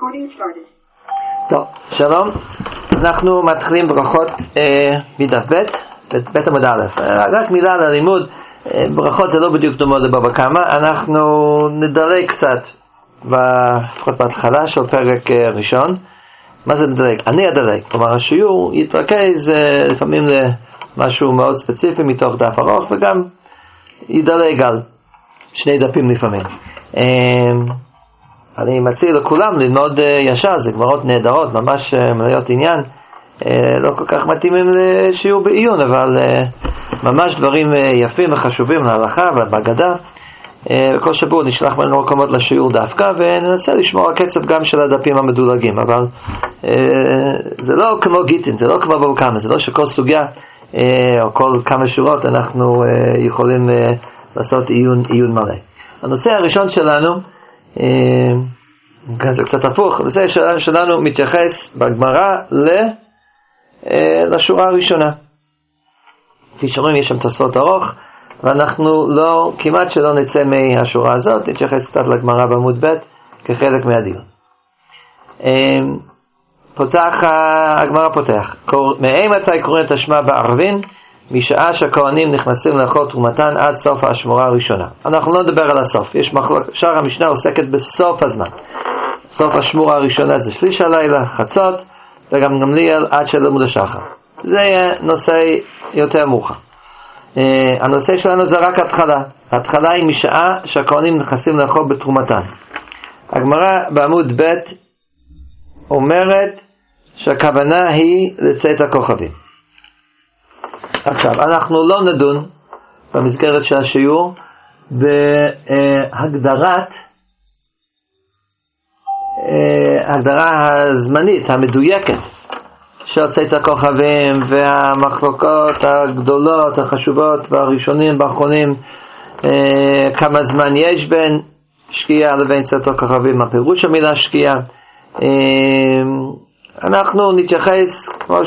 טוב, שלום, אנחנו מתחילים ברכות מדף בית עמוד א'. רק מילה על הלימוד, ברכות זה לא בדיוק דומות לבבא קמא, אנחנו נדלג קצת לפחות בהתחלה של פרק ראשון. מה זה נדלג? אני אדלג, כלומר השיעור יתרכז לפעמים למשהו מאוד ספציפי מתוך דף ארוך, וגם ידלג על שני דפים לפעמים. אני מציע לכולם ללמוד ישר, זה גמרות נהדרות, ממש מלאות עניין, לא כל כך מתאימים לשיעור בעיון, אבל ממש דברים יפים וחשובים להלכה ובהגדה. כל שבוע נשלח לנו מקומות לשיעור דווקא, וננסה לשמור הקצב גם של הדפים המדולגים, אבל זה לא כמו גיטין, זה לא כמו בבא קמא, זה לא שכל סוגיה או כל כמה שורות אנחנו יכולים לעשות עיון מלא. הנושא הראשון שלנו, זה קצת הפוך, הנושא שלנו מתייחס בגמרא לשורה הראשונה. כפי שאומרים, יש שם תוספות ארוך, ואנחנו לא, כמעט שלא נצא מהשורה הזאת, נתייחס קצת לגמרא בעמוד ב' כחלק מהדיון. הגמרא פותח, מתי קוראים את השמע בערבין? משעה שהכהנים נכנסים לאכול תרומתן עד סוף השמורה הראשונה. אנחנו לא נדבר על הסוף, יש שאר המשנה עוסקת בסוף הזמן. סוף השמורה הראשונה זה שליש הלילה, חצות, וגם גמליאל עד של לימוד השחר. זה יהיה נושא יותר מאוחר. הנושא שלנו זה רק התחלה. ההתחלה היא משעה שהכהנים נכנסים לאכול בתרומתן. הגמרא בעמוד ב' אומרת שהכוונה היא לצאת הכוכבים. עכשיו, אנחנו לא נדון במסגרת של השיעור הגדרה הזמנית, המדויקת של צאת הכוכבים והמחלוקות הגדולות, החשובות והראשונים והאחרונים, כמה זמן יש בין שקיעה לבין צאת הכוכבים, הפירוש המילה שקיעה. אנחנו נתייחס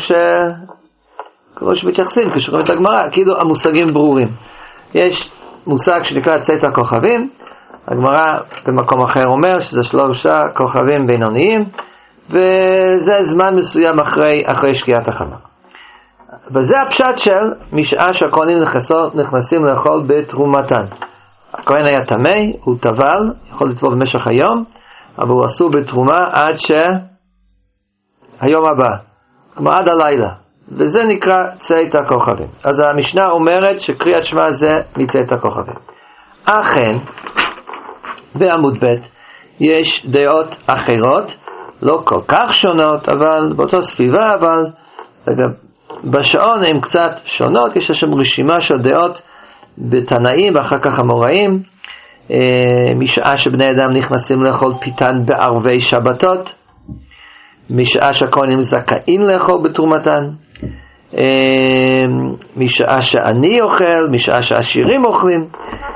כמו שמתייחסים כשקוראים את הגמרא, כאילו המושגים ברורים. יש מושג שנקרא צאת הכוכבים, הגמרא במקום אחר אומר שזה 3 כוכבים בינוניים, וזה זמן מסוים אחרי שקיעת החמה. וזה הפשט של משעה שהכהנים נכנסים לאכול בתרומתן. הכהן היה טמא, הוא טבל, יכול לטבול במשך היום, אבל הוא אסור בתרומה עד שהיום הבא, כמו עד הלילה. וזה נקרא צאת הכוכבים. אז המשנה אומרת שקריאת שמע זה מצאת הכוכבים. אכן, בעמוד ב' יש דעות אחרות, לא כל כך שונות, אבל באותו סביבה, אבל בשעון הן קצת שונות. יש שם רשימה של דעות בתנאים ואחר כך אמוראים. משעה שבני אדם נכנסים לאכול פיתן בערבי שבתות, משעה שהכהנים זכאים לאכול בתרומתן, משעה שאני אוכל, משעה שהעשירים אוכלים.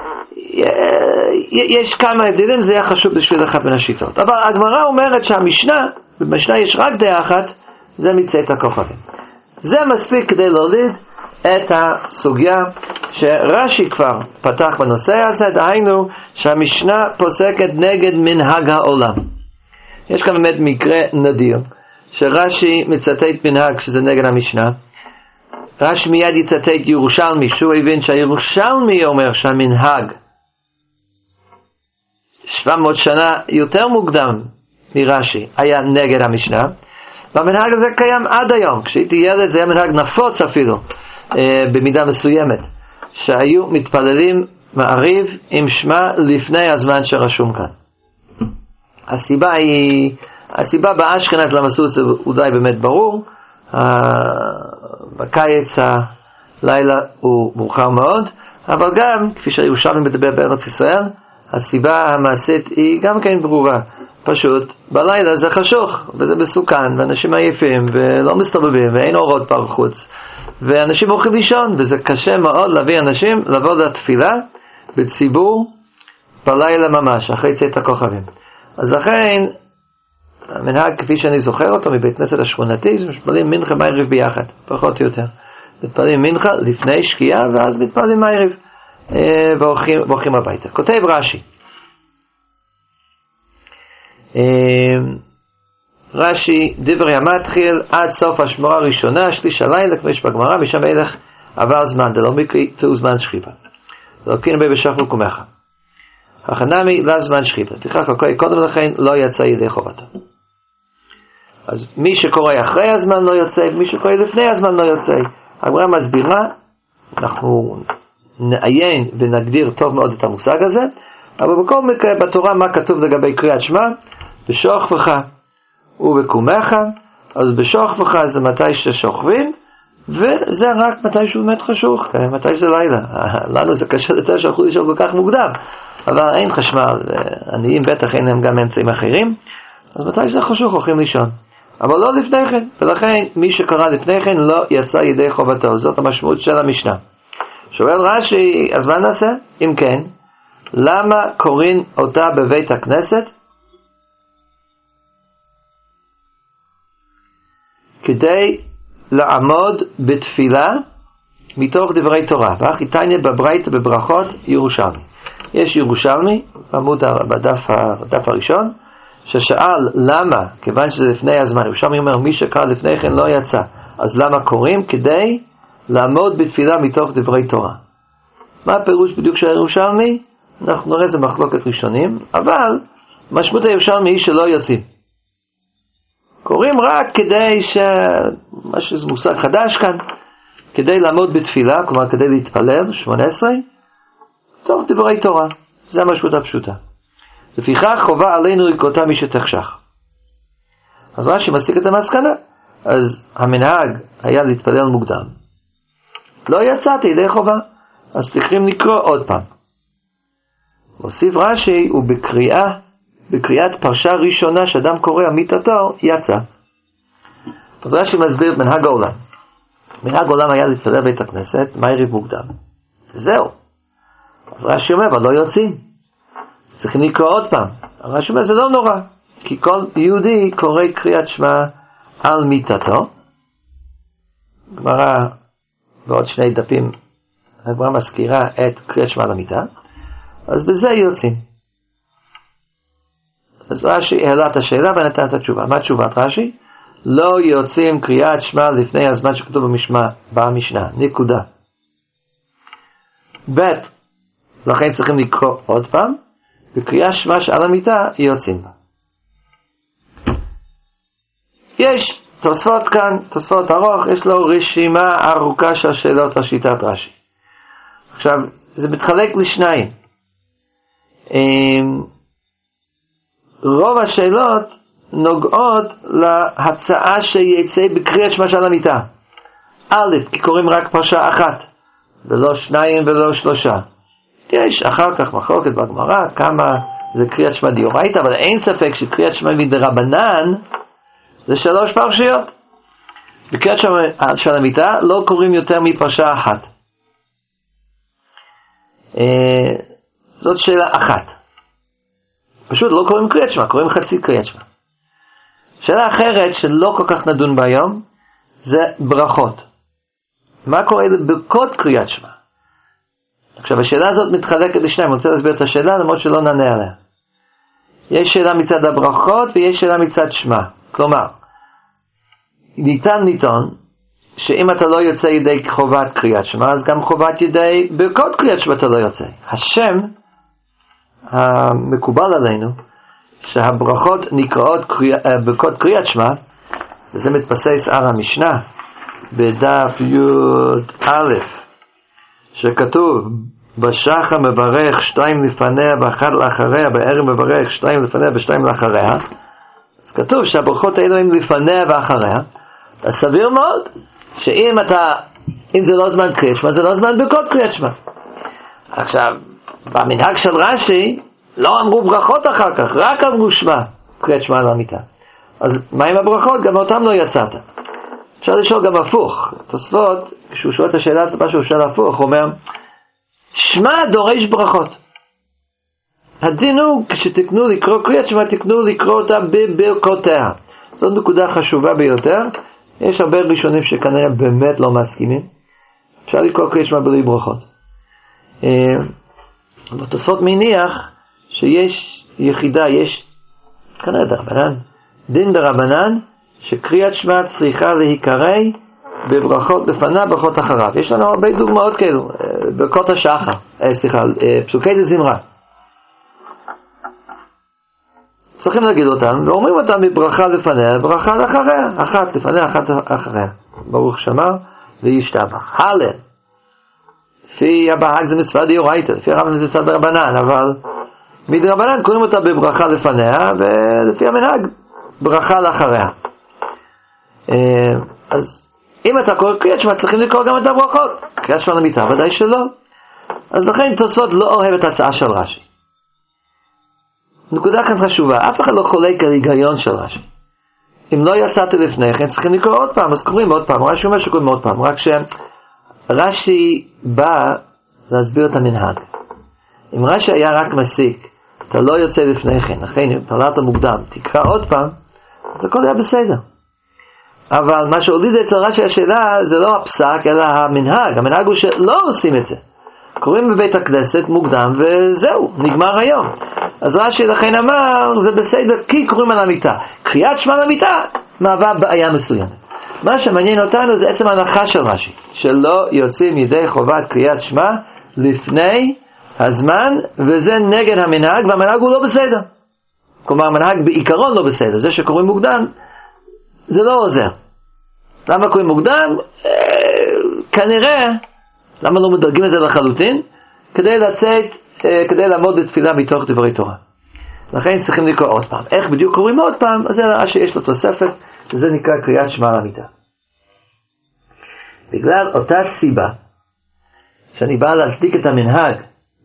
יש כמה הבדלים, זה היה חשוב בשביל אחת מן השיטות. אבל הגמרא אומרת שהמשנה, במשנה יש רק דעה אחת, זה מצאת הכוכבים. זה מספיק כדי להוליד את הסוגיה שרש"י כבר פתח בנושא הזה, דהיינו שהמשנה פוסקת נגד מנהג העולם. יש כאן באמת מקרה נדיר, שרש"י מצטט מנהג שזה נגד המשנה. רש"י מיד יצטט ירושלמי, שהוא הבין שהירושלמי אומר שהמנהג 700 שנה יותר מוקדם מרש"י היה נגד המשנה, והמנהג הזה קיים עד היום. כשהייתי ילד זה היה מנהג נפוץ אפילו במידה מסוימת, שהיו מתפללים מעריב עם שמע לפני הזמן שרשום כאן. הסיבה באשכנז למסורת זה אולי באמת ברור. בקיץ הלילה הוא מאוחר מאוד, אבל גם כפי שירושלמי מדבר בארץ ישראל, הסיבה המעשית היא גם כן ברורה. פשוט בלילה זה חשוך וזה מסוכן, ואנשים עייפים ולא מסתובבים ואין אורות בחוץ, ואנשים הולכים לישון, וזה קשה מאוד להביא אנשים לבוא לתפילה בציבור בלילה ממש אחרי צאת הכוכבים. אז לכן המנהג כפי שאני זוכר אותו מבית כנסת השכונתי, זה מתפללים מנחה מערב ביחד, פחות או יותר. מתפללים מנחה לפני שקיעה, ואז מתפללים מערב והולכים הביתה. כותב רש"י, רש"י, דברי המתחיל עד סוף השמורה הראשונה, שליש הלילה, כמו יש בגמרא, משם הלך עבר זמן, דלא מקרי תהו זמן שכיבה. לא קינו בי בשחר וקומך. החנמי לזמן שכיבה. לפיכך הקורא קודם לכן לא יצא ידי חובתו. אז מי שקורא אחרי הזמן לא יוצא, מי שקורא לפני הזמן לא יוצא. הגמרא מסבירה, אנחנו נעיין ונגדיר טוב מאוד את המושג הזה, אבל בכל מקרה בתורה מה כתוב לגבי קריאת שמע? בשוכבך ובקומך. אז בשוכבך זה מתי ששוכבים, וזה רק מתי שהוא באמת חשוך, מתי שזה לילה. לנו זה קשה יותר שהלכו לישון כל כך מוקדם, אבל אין חשמל, עניים בטח אין להם גם אמצעים אחרים, אז מתי שזה חשוך הולכים לישון, אבל לא לפני כן. ולכן מי שקרא לפני כן לא יצא ידי חובתו. זאת המשמעות של המשנה. שואל רש"י, אז מה נעשה? אם כן, למה קוראים אותה בבית הכנסת? כדי לעמוד בתפילה מתוך דברי תורה. ואחי תניא בברייתא בברכות ירושלמי. יש ירושלמי בדף הראשון ששאל למה, כיוון שזה לפני הזמן, ירושלמי אומר מי שקרא לפני כן לא יצא, אז למה קוראים? כדי לעמוד בתפילה מתוך דברי תורה. מה הפירוש בדיוק של ירושלמי? אנחנו נראה זה מחלוקת ראשונים, אבל משמעות הירושלמי היא שלא יוצאים. קוראים רק כדי משהו מושג חדש כאן, כדי לעמוד בתפילה, כלומר כדי להתפלל, 18, תוך דברי תורה. זה המשמעות הפשוטה. לפיכך חובה עלינו לקרותה מי שתחשך. אז רש"י מסיק את המסקנה. אז המנהג היה להתפלל מוקדם. לא יצאתי ידי חובה, אז צריכים לקרוא עוד פעם. מוסיף רש"י, ובקריאת פרשה ראשונה שאדם קורא אמיתתו, יצא. אז רש"י מסביר מנהג העולם. מנהג העולם היה להתפלל בית הכנסת, מערב מוקדם. וזהו. אז רש"י אומר, אבל לא יוצאים. צריכים לקרוא עוד פעם. רש"י אומר, זה לא נורא. כי כל יהודי קורא קריאת שמע על מיתתו. גמרא, ועוד שני דפים, הגמרא מזכירה את קריאת שמע על המיטה. אז בזה יוצאים. אז רש"י העלה את השאלה ונתן את התשובה. מה תשובת רש"י? לא יוצאים קריאת שמע לפני הזמן שכתוב במשנה. נקודה. ב' לכן צריכים לקרוא עוד פעם, וקריאת שמע על המיטה יוצאים בה. יש תוספות כאן, תוספות ארוך, יש לו רשימה ארוכה של שאלות על שיטת רש"י. עכשיו, זה מתחלק לשניים. רוב השאלות נוגעות להצעה שיצא בקריאת שמע על המיטה. א', כי קוראים רק פרשה אחת, ולא שניים ולא שלושה. יש אחר כך מחלוקת בגמרא כמה זה קריאת שמע דאורייתא, אבל אין ספק שקריאת שמע מדרבנן זה 3 פרשיות. בקריאת שמע של המיטה לא קוראים יותר מפרשה אחת. זאת שאלה אחת. פשוט לא קוראים קריאת שמע, קוראים חצי קריאת שמע. שאלה אחרת שלא כל כך נדון בה היום זה ברכות. מה קורה בברכות קריאת שמע? עכשיו השאלה הזאת מתחלקת לשניים, אני רוצה להסביר את השאלה למרות שלא נענה עליה. יש שאלה מצד הברכות ויש שאלה מצד שמע. כלומר, ניתן לטעון שאם אתה לא יוצא ידי חובת קריאת שמע, אז גם חובת ידי ברכות קריאת שמע אתה לא יוצא. השם המקובל עלינו שהברכות נקראות ברכות קריאת שמע, וזה מתבסס על המשנה בדף י"א שכתוב בשחר מברך 2 לפניה ואחד לאחריה, בערב מברך 2 לפניה ו2 לאחריה. אז כתוב שהברכות האלו הם לפניה ואחריה. אז סביר מאוד שאם אם זה לא זמן קריאת שמע, זה לא זמן ברכות קריאת שמע. עכשיו במנהג של רש"י לא אמרו ברכות אחר כך, רק אמרו שמע, קריאת שמע על המיטה. אז מה עם הברכות? גם אותם לא יצאת. אפשר לשאול גם הפוך. תוספות, כשהוא שואל את השאלה הזאת, מה שהוא שואל הפוך, הוא אומר, שמע דורש ברכות. הדין הוא, כשתקנו לקרוא קריאת שמע, תקנו לקרוא אותה בברכותיה. זאת נקודה חשובה ביותר. יש הרבה ראשונים שכנראה באמת לא מסכימים. אפשר לקרוא קריאת שמע בלי ברכות. בתוספות מניח שיש יחידה, יש כנראה דרבנן, דין דרבנן שקריאת שמע צריכה להיקרא בברכות לפניו, ברכות אחריו. יש לנו הרבה דוגמאות כאלו, ברכות השחר, פסוקי דזמרה. צריכים להגיד אותם, ואומרים אותם בברכה לפניה, ברכה לאחריה, אחת לפניה, אחת אחריה. ברוך שמר וישתבח. הלל. לפי הבהג זה מצווה דאורייתא, לפי הרב זה מצווה דרבנן, אבל מדרבנן קוראים אותה בברכה לפניה, ולפי המנהג ברכה לאחריה. אז אם אתה קורא קריאת שמע, צריכים לקרוא גם את הברכות. קריאת שמע למיטה, ודאי שלא. אז לכן תוספות לא אוהב את ההצעה של רש"י. נקודה כאן חשובה, אף אחד לא חולק על היגיון של רש"י. אם לא יצאתי לפני כן, צריכים לקרוא עוד פעם, אז קוראים עוד פעם. רש"י אומר שקוראים עוד פעם, רק שרש"י בא להסביר את המנהג. אם רש"י היה רק מסיק, אתה לא יוצא לפני כן, לכן פלעת מוקדם, תקרא עוד פעם, אז הכל היה בסדר. אבל מה שהוליד אצל רש"י השאלה זה לא הפסק אלא המנהג. המנהג הוא שלא עושים את זה, קוראים בבית הכנסת מוקדם וזהו, נגמר היום. אז רש"י לכן אמר זה בסדר כי קוראים על המיטה. קריאת שמע למיטה מהווה בעיה מסוימת. מה שמעניין אותנו זה עצם ההנחה של רש"י, שלא יוצאים ידי חובת קריאת שמע לפני הזמן, וזה נגד המנהג, והמנהג הוא לא בסדר. כלומר המנהג בעיקרון לא בסדר, זה שקוראים מוקדם זה לא עוזר. למה קוראים מוקדם? כנראה, למה לא מדרגים את זה לחלוטין? כדי לצאת, כדי לעמוד בתפילה מתוך דברי תורה. לכן צריכים לקרוא עוד פעם. איך בדיוק קוראים עוד פעם? אז זה נראה שיש לו תוספת, וזה נקרא קריאת שמע למיטה. בגלל אותה סיבה, שאני בא להצדיק את המנהג,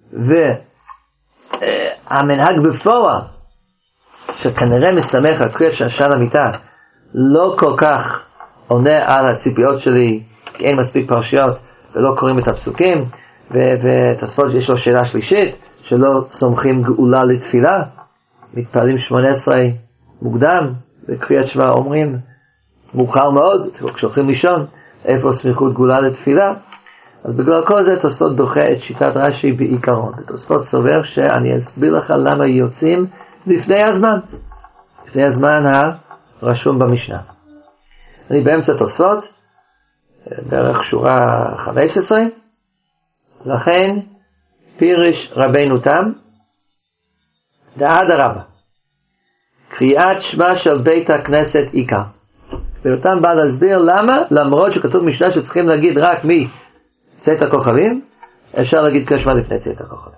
והמנהג בפועל, שכנראה מסתמך על קריאת שמע למיטה, לא כל כך עונה על הציפיות שלי, כי אין מספיק פרשיות ולא קוראים את הפסוקים, ותוספות יש לו שאלה שלישית, שלא סומכים גאולה לתפילה, מתפעלים 18 מוקדם, וקריאת שמע אומרים מאוחר מאוד, כשהולכים לישון, איפה סמיכות גאולה לתפילה. אז בגלל כל זה תוספות דוחה את שיטת רש"י בעיקרון. תוספות סובר שאני אסביר לך למה יוצאים לפני הזמן, לפני הזמן רשום במשנה. אני באמצע תוספות, בערך שורה 15, לכן פירש רבינו תם, דעד הרבה, קריאת שמע של בית הכנסת עיקר. ונותם בא להסביר למה, למרות שכתוב משנה שצריכים להגיד רק מצאת הכוכבים, אפשר להגיד קריאת שמע לפני צאת הכוכבים.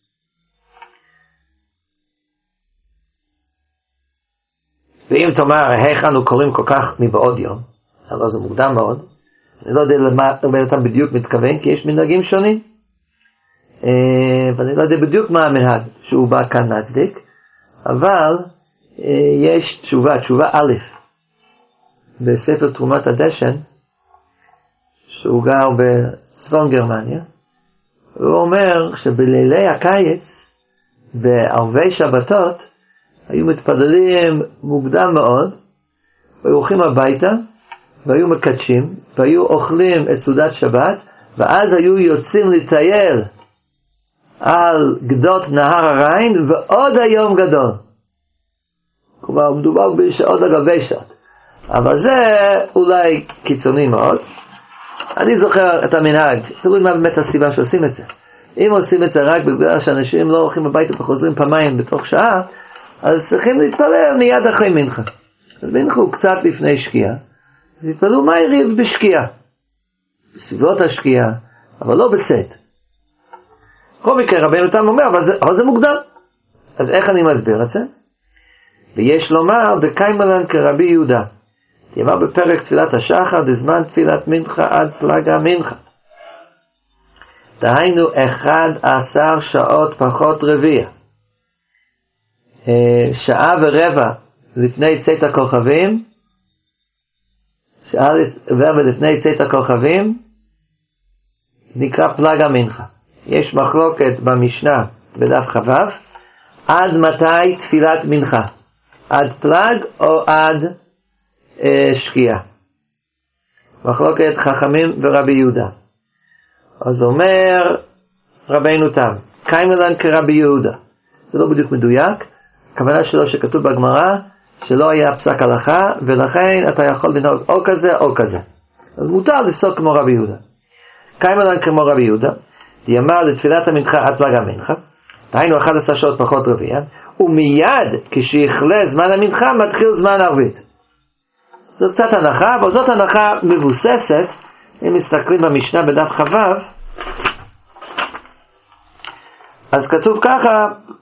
ואם תאמר, איך אנו קוראים כל כך מבעוד יום, הלוא זה מוקדם מאוד, אני לא יודע למה אתה בדיוק מתכוון, כי יש מנהגים שונים, ואני לא יודע בדיוק מה המנהג שהוא בא כאן להצדיק, אבל יש תשובה א', בספר תרומת הדשן, שהוא גר בצפון גרמניה, הוא אומר שבלילי הקיץ, בערבי שבתות, היו מתפללים מוקדם מאוד, והיו הולכים הביתה, והיו מקדשים, והיו אוכלים את סעודת שבת, ואז היו יוצאים לטייל על גדות נהר הריין, ועוד היום גדול. כלומר, מדובר בשעות על גבי שעות. אבל זה אולי קיצוני מאוד. אני זוכר את המנהג, תראו מה באמת הסיבה שעושים את זה. אם עושים את זה רק בגלל שאנשים לא הולכים הביתה וחוזרים פעמיים בתוך שעה, אז צריכים להתפלל מיד אחרי מנחה. אז מנחה הוא קצת לפני שקיעה, והתפללו מהערב בשקיעה. בסביבות השקיעה, אבל לא בצאת. בכל מקרה רבינו תם אומר, אבל זה מוקדם. אז איך אני מסביר את זה? ויש לומר, בקיימלן כרבי יהודה. יאמר בפרק תפילת השחר, בזמן תפילת מנחה עד פלגה מנחה. דהיינו 11 שעות פחות רביע. שעה ורבע לפני צאת הכוכבים, שעה ורבע לפני צאת הכוכבים, נקרא פלגה מנחה. יש מחלוקת במשנה בדף חב"ב, עד מתי תפילת מנחה? עד פלג או עד שקיעה? מחלוקת חכמים ורבי יהודה. אז אומר רבינו תם, קיימלן כרבי יהודה. זה לא בדיוק מדויק. הכוונה שלו שכתוב בגמרא, שלא היה פסק הלכה, ולכן אתה יכול לנהוג או כזה או כזה. אז מותר לפסוק כמו רבי יהודה. קיימלן כמו רבי יהודה, יאמר לתפילת המנחה עד פלג המנחה, היינו 11 שעות פחות רביע, ומיד כשיכלה זמן המנחה מתחיל זמן ערבית. זאת קצת הנחה, אבל זאת הנחה מבוססת, אם מסתכלים במשנה בדף חבב, אז כתוב ככה,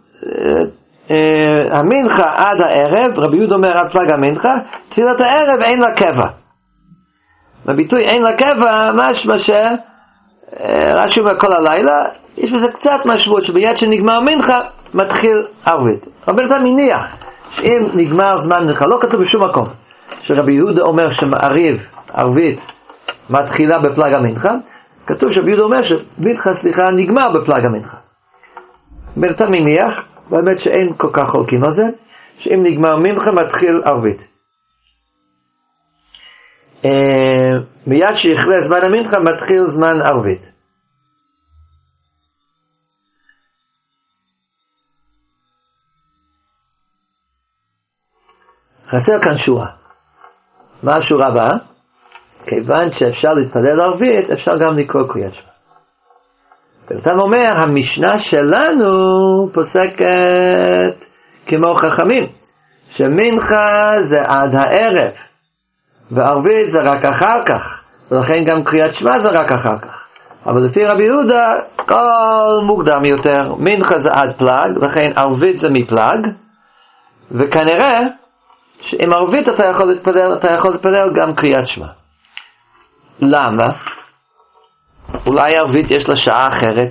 המנחה עד הערב, רבי יהודה אומר עד פלג המנחה, תפילת הערב אין לה קבע. בביטוי אין לה קבע, משמע רש"י אומר כל הלילה, יש בזה קצת משמעות שביד שנגמר מנחה מתחיל ערבית. אבל אתה מניח שאם נגמר זמן מנחה, לא כתוב בשום מקום שרבי יהודה אומר שמעריב ערבית מתחילה בפלג המנחה, כתוב שרבי יהודה אומר שמנחה נגמר בפלג המנחה. אתה מניח באמת שאין כל כך חולקים על זה, שאם נגמר מנחה מתחיל ערבית. מיד שיכלה זמן המנחה מתחיל זמן ערבית. חסר כאן שורה. מה השורה הבאה? כיוון שאפשר להתפלל ערבית, אפשר גם לקרוא קריאת שמע. ואתה אומר, המשנה שלנו פוסקת כמו חכמים, שמנחה זה עד הערב, וערבית זה רק אחר כך, ולכן גם קריאת שמע זה רק אחר כך. אבל לפי רבי יהודה, כל מוקדם יותר, מנחה זה עד פלג, לכן ערבית זה מפלג, וכנראה שאם ערבית אתה יכול להתפלל גם קריאת שמע. למה? אולי ערבית יש לה שעה אחרת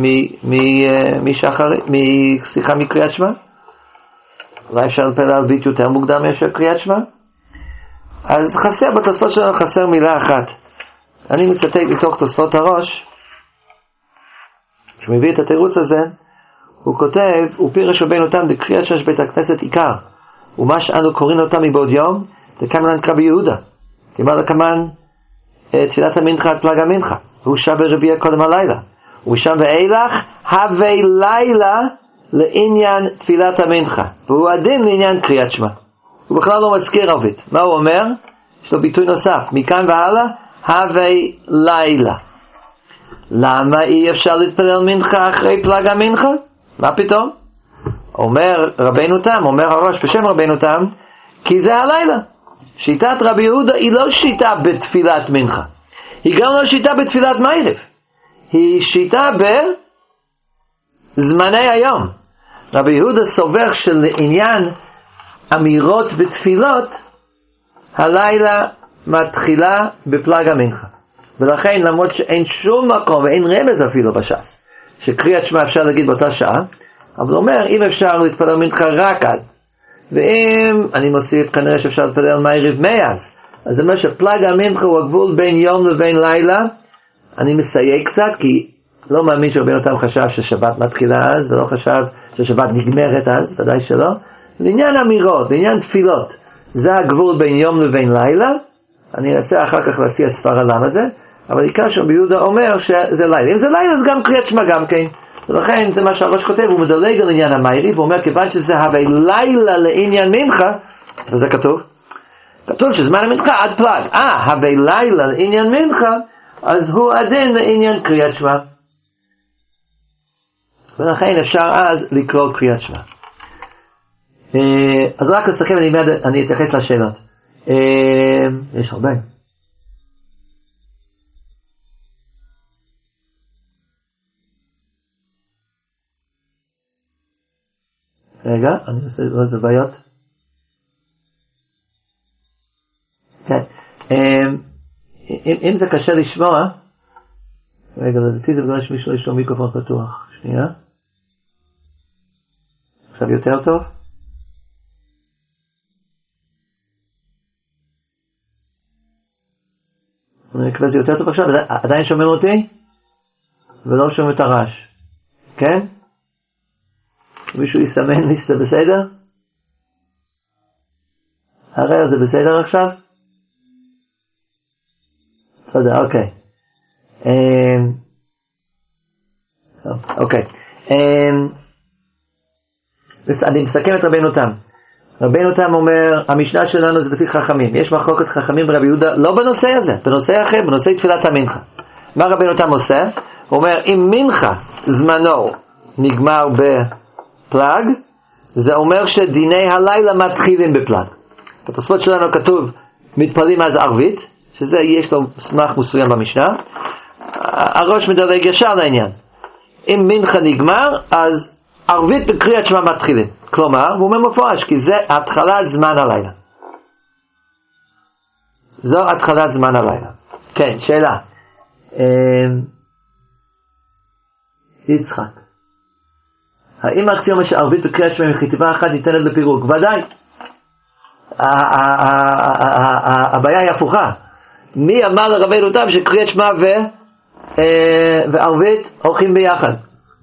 מקריאת שמע? אולי אפשר להתפלל ערבית יותר מוקדם מאשר קריאת שמע? אז חסר, בתוספות שלנו חסר מילה אחת. אני מצטט מתוך תוספות הראש, שמביא את התירוץ הזה, הוא כותב, ופירש רבינו תם דקריאת שמע בית הכנסת עיקר, ומה שאנו קוראים אותם מבעוד יום, דקיימלן כרבי יהודה, כלומר לקמן תפילת המנחה עד פלג המנחה, והוא שב ברביע קודם הלילה, ושם ואילך הווי לילה לעניין תפילת המנחה, והוא הדין לעניין קריאת שמע. הוא בכלל לא מזכיר ערבית. מה הוא אומר? יש לו ביטוי נוסף, מכאן והלאה הווי לילה. למה אי אפשר להתפלל מנחה אחרי פלג המנחה? מה פתאום? אומר רבינו תם, אומר הראש בשם רבינו תם, כי זה הלילה. שיטת רבי יהודה היא לא שיטה בתפילת מנחה, היא גם לא שיטה בתפילת מערב, היא שיטה בזמני היום. רבי יהודה סובר שלעניין אמירות בתפילות הלילה מתחילה בפלג המנחה, ולכן למרות שאין שום מקום ואין רמז אפילו בש"ס שקריאת שמע אפשר להגיד באותה שעה, אבל הוא אומר אם אפשר להתפלל מנחה רק עד, ואם אני מוסיף כנראה שאפשר להתפלל מערב מאז, אז זה אומר שפלג המנחה הוא הגבול בין יום לבין לילה. אני מסייג קצת כי לא מאמין שרבינו תם חשב ששבת מתחילה אז, ולא חשב ששבת נגמרת אז, ודאי שלא. לעניין אמירות, לעניין תפילות, זה הגבול בין יום לבין לילה. אני אנסה אחר כך להציע ספר למה זה, אבל עיקר שרבי יהודה אומר שזה לילה. אם זה לילה זה גם קריאת שמע גם כן, ולכן זה מה שהראש כותב, הוא מדלג על עניין המערב, הוא אומר כיוון שזה הווי לילה לעניין מנחה, וזה כתוב, כתוב שזמן המנחה עד פלג, הווי לילה לעניין מנחה, אז הוא עדין לעניין קריאת שמע, ולכן אפשר אז לקרוא קריאת שמע. אז רק לסכם, אני אתייחס לשאלות. יש הרבה. רגע, אני עושה איזה בעיות. כן. אם זה קשה לשמוע, רגע, לדעתי זה בגלל שמישהו יש לו מיקרופון פתוח. שנייה. עכשיו יותר טוב? אני מקווה זה יותר טוב עכשיו. עדיין שומעים אותי? ולא שומעים את הרעש. כן? מישהו יסמן לי שזה בסדר? הרי זה בסדר עכשיו? תודה, אוקיי. אוקיי. אני מסכם את רבינו תם. רבינו תם אומר, המשנה שלנו זה לפי חכמים. יש מחלוקת חכמים ברבי יהודה, לא בנושא הזה, בנושא אחר, בנושא תפילת המנחה. מה רבינו תם עושה? הוא אומר, אם מנחה זמנו נגמר בפלג, זה אומר שדיני הלילה מתחילים בפלג. בתוספות שלנו כתוב, מתפללים אז ערבית, שזה יש לו סמך מסוים במשנה. הראש מדלג ישר לעניין. אם מנחה נגמר, אז ערבית בקריאת שמע מתחילים. כלומר, הוא אומר מפורש, כי זה התחלת זמן הלילה. זו התחלת זמן הלילה. כן, שאלה. יצחק. האם האקסיומה שערבית בקריאת שמע מכתיבה אחת ניתנת לפירוק? ודאי. הבעיה היא הפוכה. מי אמר לרבינו תם שקריאת שמע וערבית הולכים ביחד?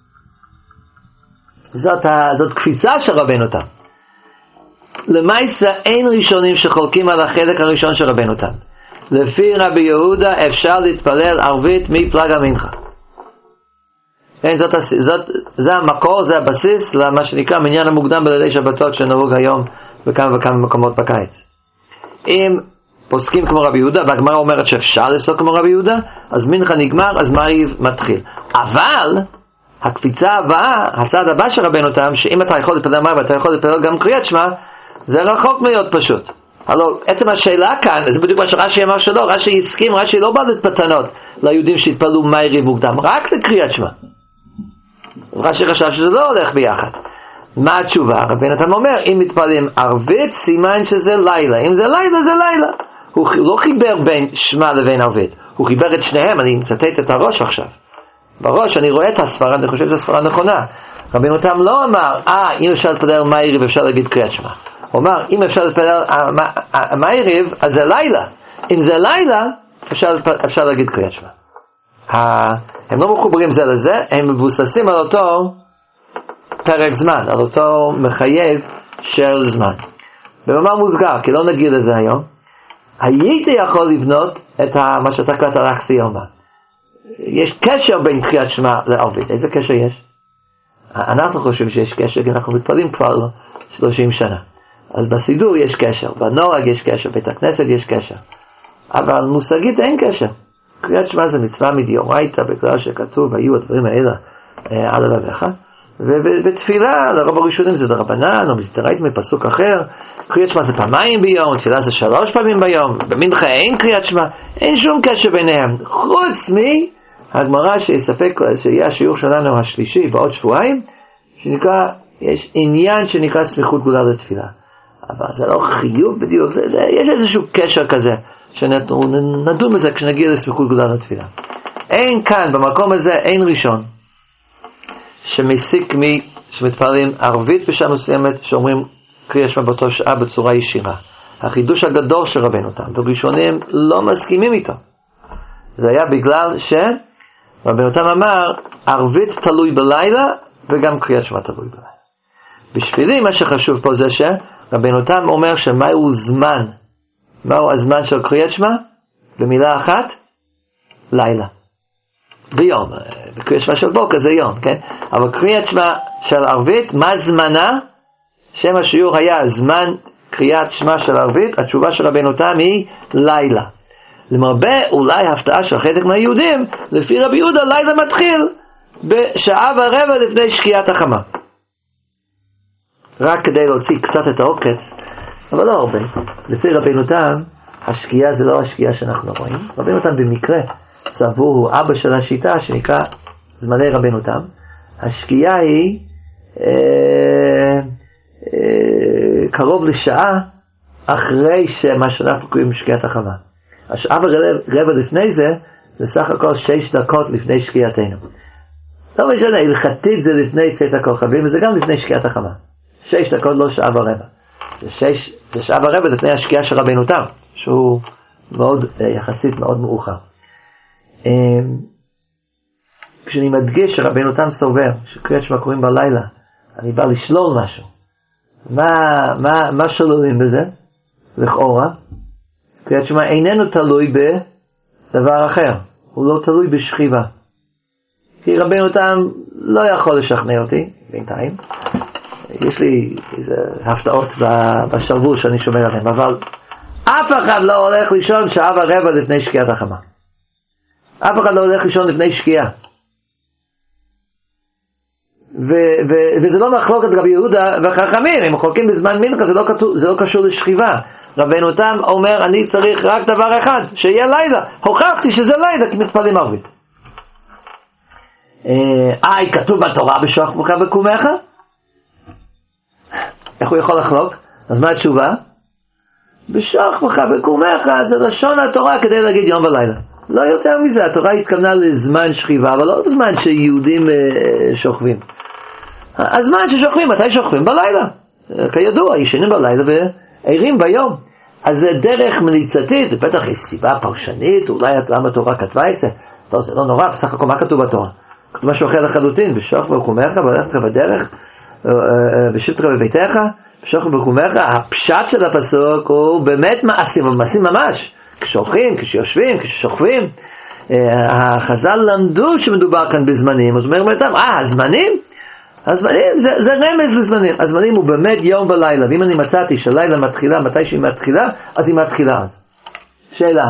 זאת קפיצה של רבינו תם. למעשה אין ראשונים שחולקים על החלק הראשון של רבינו תם. לפי רבי יהודה אפשר להתפלל ערבית מפלג המנחה. זה המקור, זה הבסיס למה שנקרא מניין המוקדם בלילי שבתות שנהוג היום בכמה וכמה מקומות בקיץ. אם פוסקים כמו רבי יהודה, והגמרא אומרת שאפשר לפסוק כמו רבי יהודה, אז מנחה נגמר, אז מעריב מתחיל. אבל הקפיצה הבאה, הצעד הבא של רבינו תם, שאם אתה יכול להתפלל מעריב ואתה יכול להתפלל גם קריאת שמע, זה רחוק מאוד פשוט. הלוא עצם השאלה כאן, זה בדיוק מה שרש"י אמר שלא, רש"י הסכים, רש"י לא בא לתפתנות ליהודים שהתפללו מעריב מוקדם, רק לקריאת שמע. רש"י חשב שזה לא הולך ביחד. מה התשובה? רבינו תם אומר, אם מתפללים ערבית, סימן שזה לילה. אם זה לילה, זה לילה. הוא לא חיבר בין שמע לבין ערבית. הוא חיבר את שניהם. אני מצטט את הראש עכשיו. בראש אני רואה את הספרה, אני חושב שזו ספרה נכונה. רבינו תם לא אמר, אם אפשר להתפלל מעריב, אפשר להגיד קריאת שמע. הוא אמר, אם אפשר להתפלל מעריב, אז זה לילה. אם זה לילה, אפשר להגיד קריאת שמע. הם לא מחוברים זה לזה, הם מבוססים על אותו פרק זמן, על אותו מחייב של זמן. במאמר מוסגר, כי לא נגיד לזה היום, הייתי יכול לבנות את מה שאתה קראת על האקסיומה. יש קשר בין קריאת שמע לערבית. איזה קשר יש? אנחנו חושבים שיש קשר, כי אנחנו מתפללים כבר 30 שנה. אז בסידור יש קשר, בנוהג יש קשר, בית הכנסת יש קשר. אבל מושגית אין קשר. קריאת שמע זה מצווה מדאורייתא, בגלל שכתוב, היו הדברים האלה על לבביך. ובתפילה, לרוב הראשונים זה דרבנן, או מסתרית מפסוק אחר. קריאת שמע זה פעמיים ביום, תפילה זה 3 פעמים ביום. במנחה אין קריאת שמע, אין שום קשר ביניהם. חוץ הגמרא שיספק, שיהיה השיעור שלנו השלישי בעוד שבועיים, שנקרא, יש עניין שנקרא סמיכות גדולה לתפילה. אבל זה לא חיוב בדיוק, יש איזשהו קשר כזה, שנדון בזה כשנגיע לסמיכות גדולה לתפילה. אין כאן, במקום הזה, אין ראשון, שמסיק מי שמתפללים ערבית בשעה מסוימת, שאומרים קריאת שמע באותו שעה בצורה ישירה. החידוש הגדול של רבינו תם, וראשונים לא מסכימים איתו. זה היה בגלל רבינו תם אמר, ערבית תלוי בלילה, וגם קריאת שמע תלוי בלילה. בשבילי מה שחשוב פה זה שרבינו תם אומר שמהו זמן, מהו הזמן של קריאת שמע? במילה אחת, לילה. ביום, בקריאת שמע של בוקר זה יום, כן? אבל קריאת שמע של ערבית, מה זמנה? שם השיעור היה זמן קריאת שמע של ערבית, התשובה של רבינו תם היא לילה. למרבה אולי הפתעה של חלק מהיהודים, לפי רבי יהודה לילה מתחיל בשעה ורבע לפני שקיעת החמה. רק כדי להוציא קצת את העוקץ, אבל לא הרבה. לפי רבינו תם, השקיעה זה לא השקיעה שאנחנו רואים. רבינו תם במקרה סבור הוא אבא של השיטה שנקרא זמני רבינו תם. השקיעה היא קרוב לשעה אחרי שמה שאנחנו קוראים שקיעת החמה. השעה ורבע לפני זה, זה סך הכל 6 דקות לפני שקיעתנו. לא משנה, הלכתית זה לפני צאת הכוכבים, וזה גם לפני שקיעת החמה. 6 דקות לא שעה ורבע. זה שעה ורבע לפני השקיעה של רבינו תם, שהוא מאוד, יחסית מאוד מאוחר. כשאני מדגיש שרבינו תם סובר, שקריאת שמע קוראים בלילה, אני בא לשלול משהו. מה שוללים בזה? לכאורה. קריאת שמע איננו תלוי בדבר אחר. הוא לא תלוי בשכיבה. כי רבינו תם לא יכול לשכנע אותי, בינתיים. יש לי איזה הפתעות בשרוול שאני שומר עליהם, אבל אף אחד לא הולך לישון שעה ורבע לפני שקיעת החמה. אף אחד לא הולך לישון לפני שקיעה. וזה לא מחלוקת רבי יהודה וחכמים, הם חולקים בזמן מנחה, זה לא קשור לשכיבה. רבנו תם אומר, אני צריך רק דבר אחד, שיהיה לילה. הוכחתי שזה לילה, כי מתפללים ערבית. כתוב בתורה בשוכבך ובקומך? איך הוא יכול לחלוק? אז מה התשובה? בשוכבך ובקומך זה לשון התורה כדי להגיד יום ולילה. לא יותר מזה, התורה התכוונה לזמן שכיבה, אבל לא זמן שיהודים שוכבים. הזמן ששוכבים, מתי שוכבים? בלילה. כידוע, ישנים בלילה וערים ביום. אז זה דרך מליצתית, בטח יש סיבה פרשנית, אולי למה התורה כתבה את זה. לא, זה לא נורא, בסך הכל מה כתוב בתורה? כתוב משהו אחר לחלוטין, בשוכבך ובקומך, בלכתך בדרך, בשבתך בביתך, בשוכבך ובקומך. הפשט של הפסוק הוא באמת מעשים, מעשים ממש. כשאוכלים, כשיושבים, כששוכבים. החז"ל למדו שמדובר כאן בזמנים, אז אומר מתם, הזמנים? הזמנים זה רמז לזמנים. הזמנים הוא באמת יום ולילה, ואם אני מצאתי שלילה מתחילה, מתי שהיא מתחילה, אז היא מתחילה. שאלה,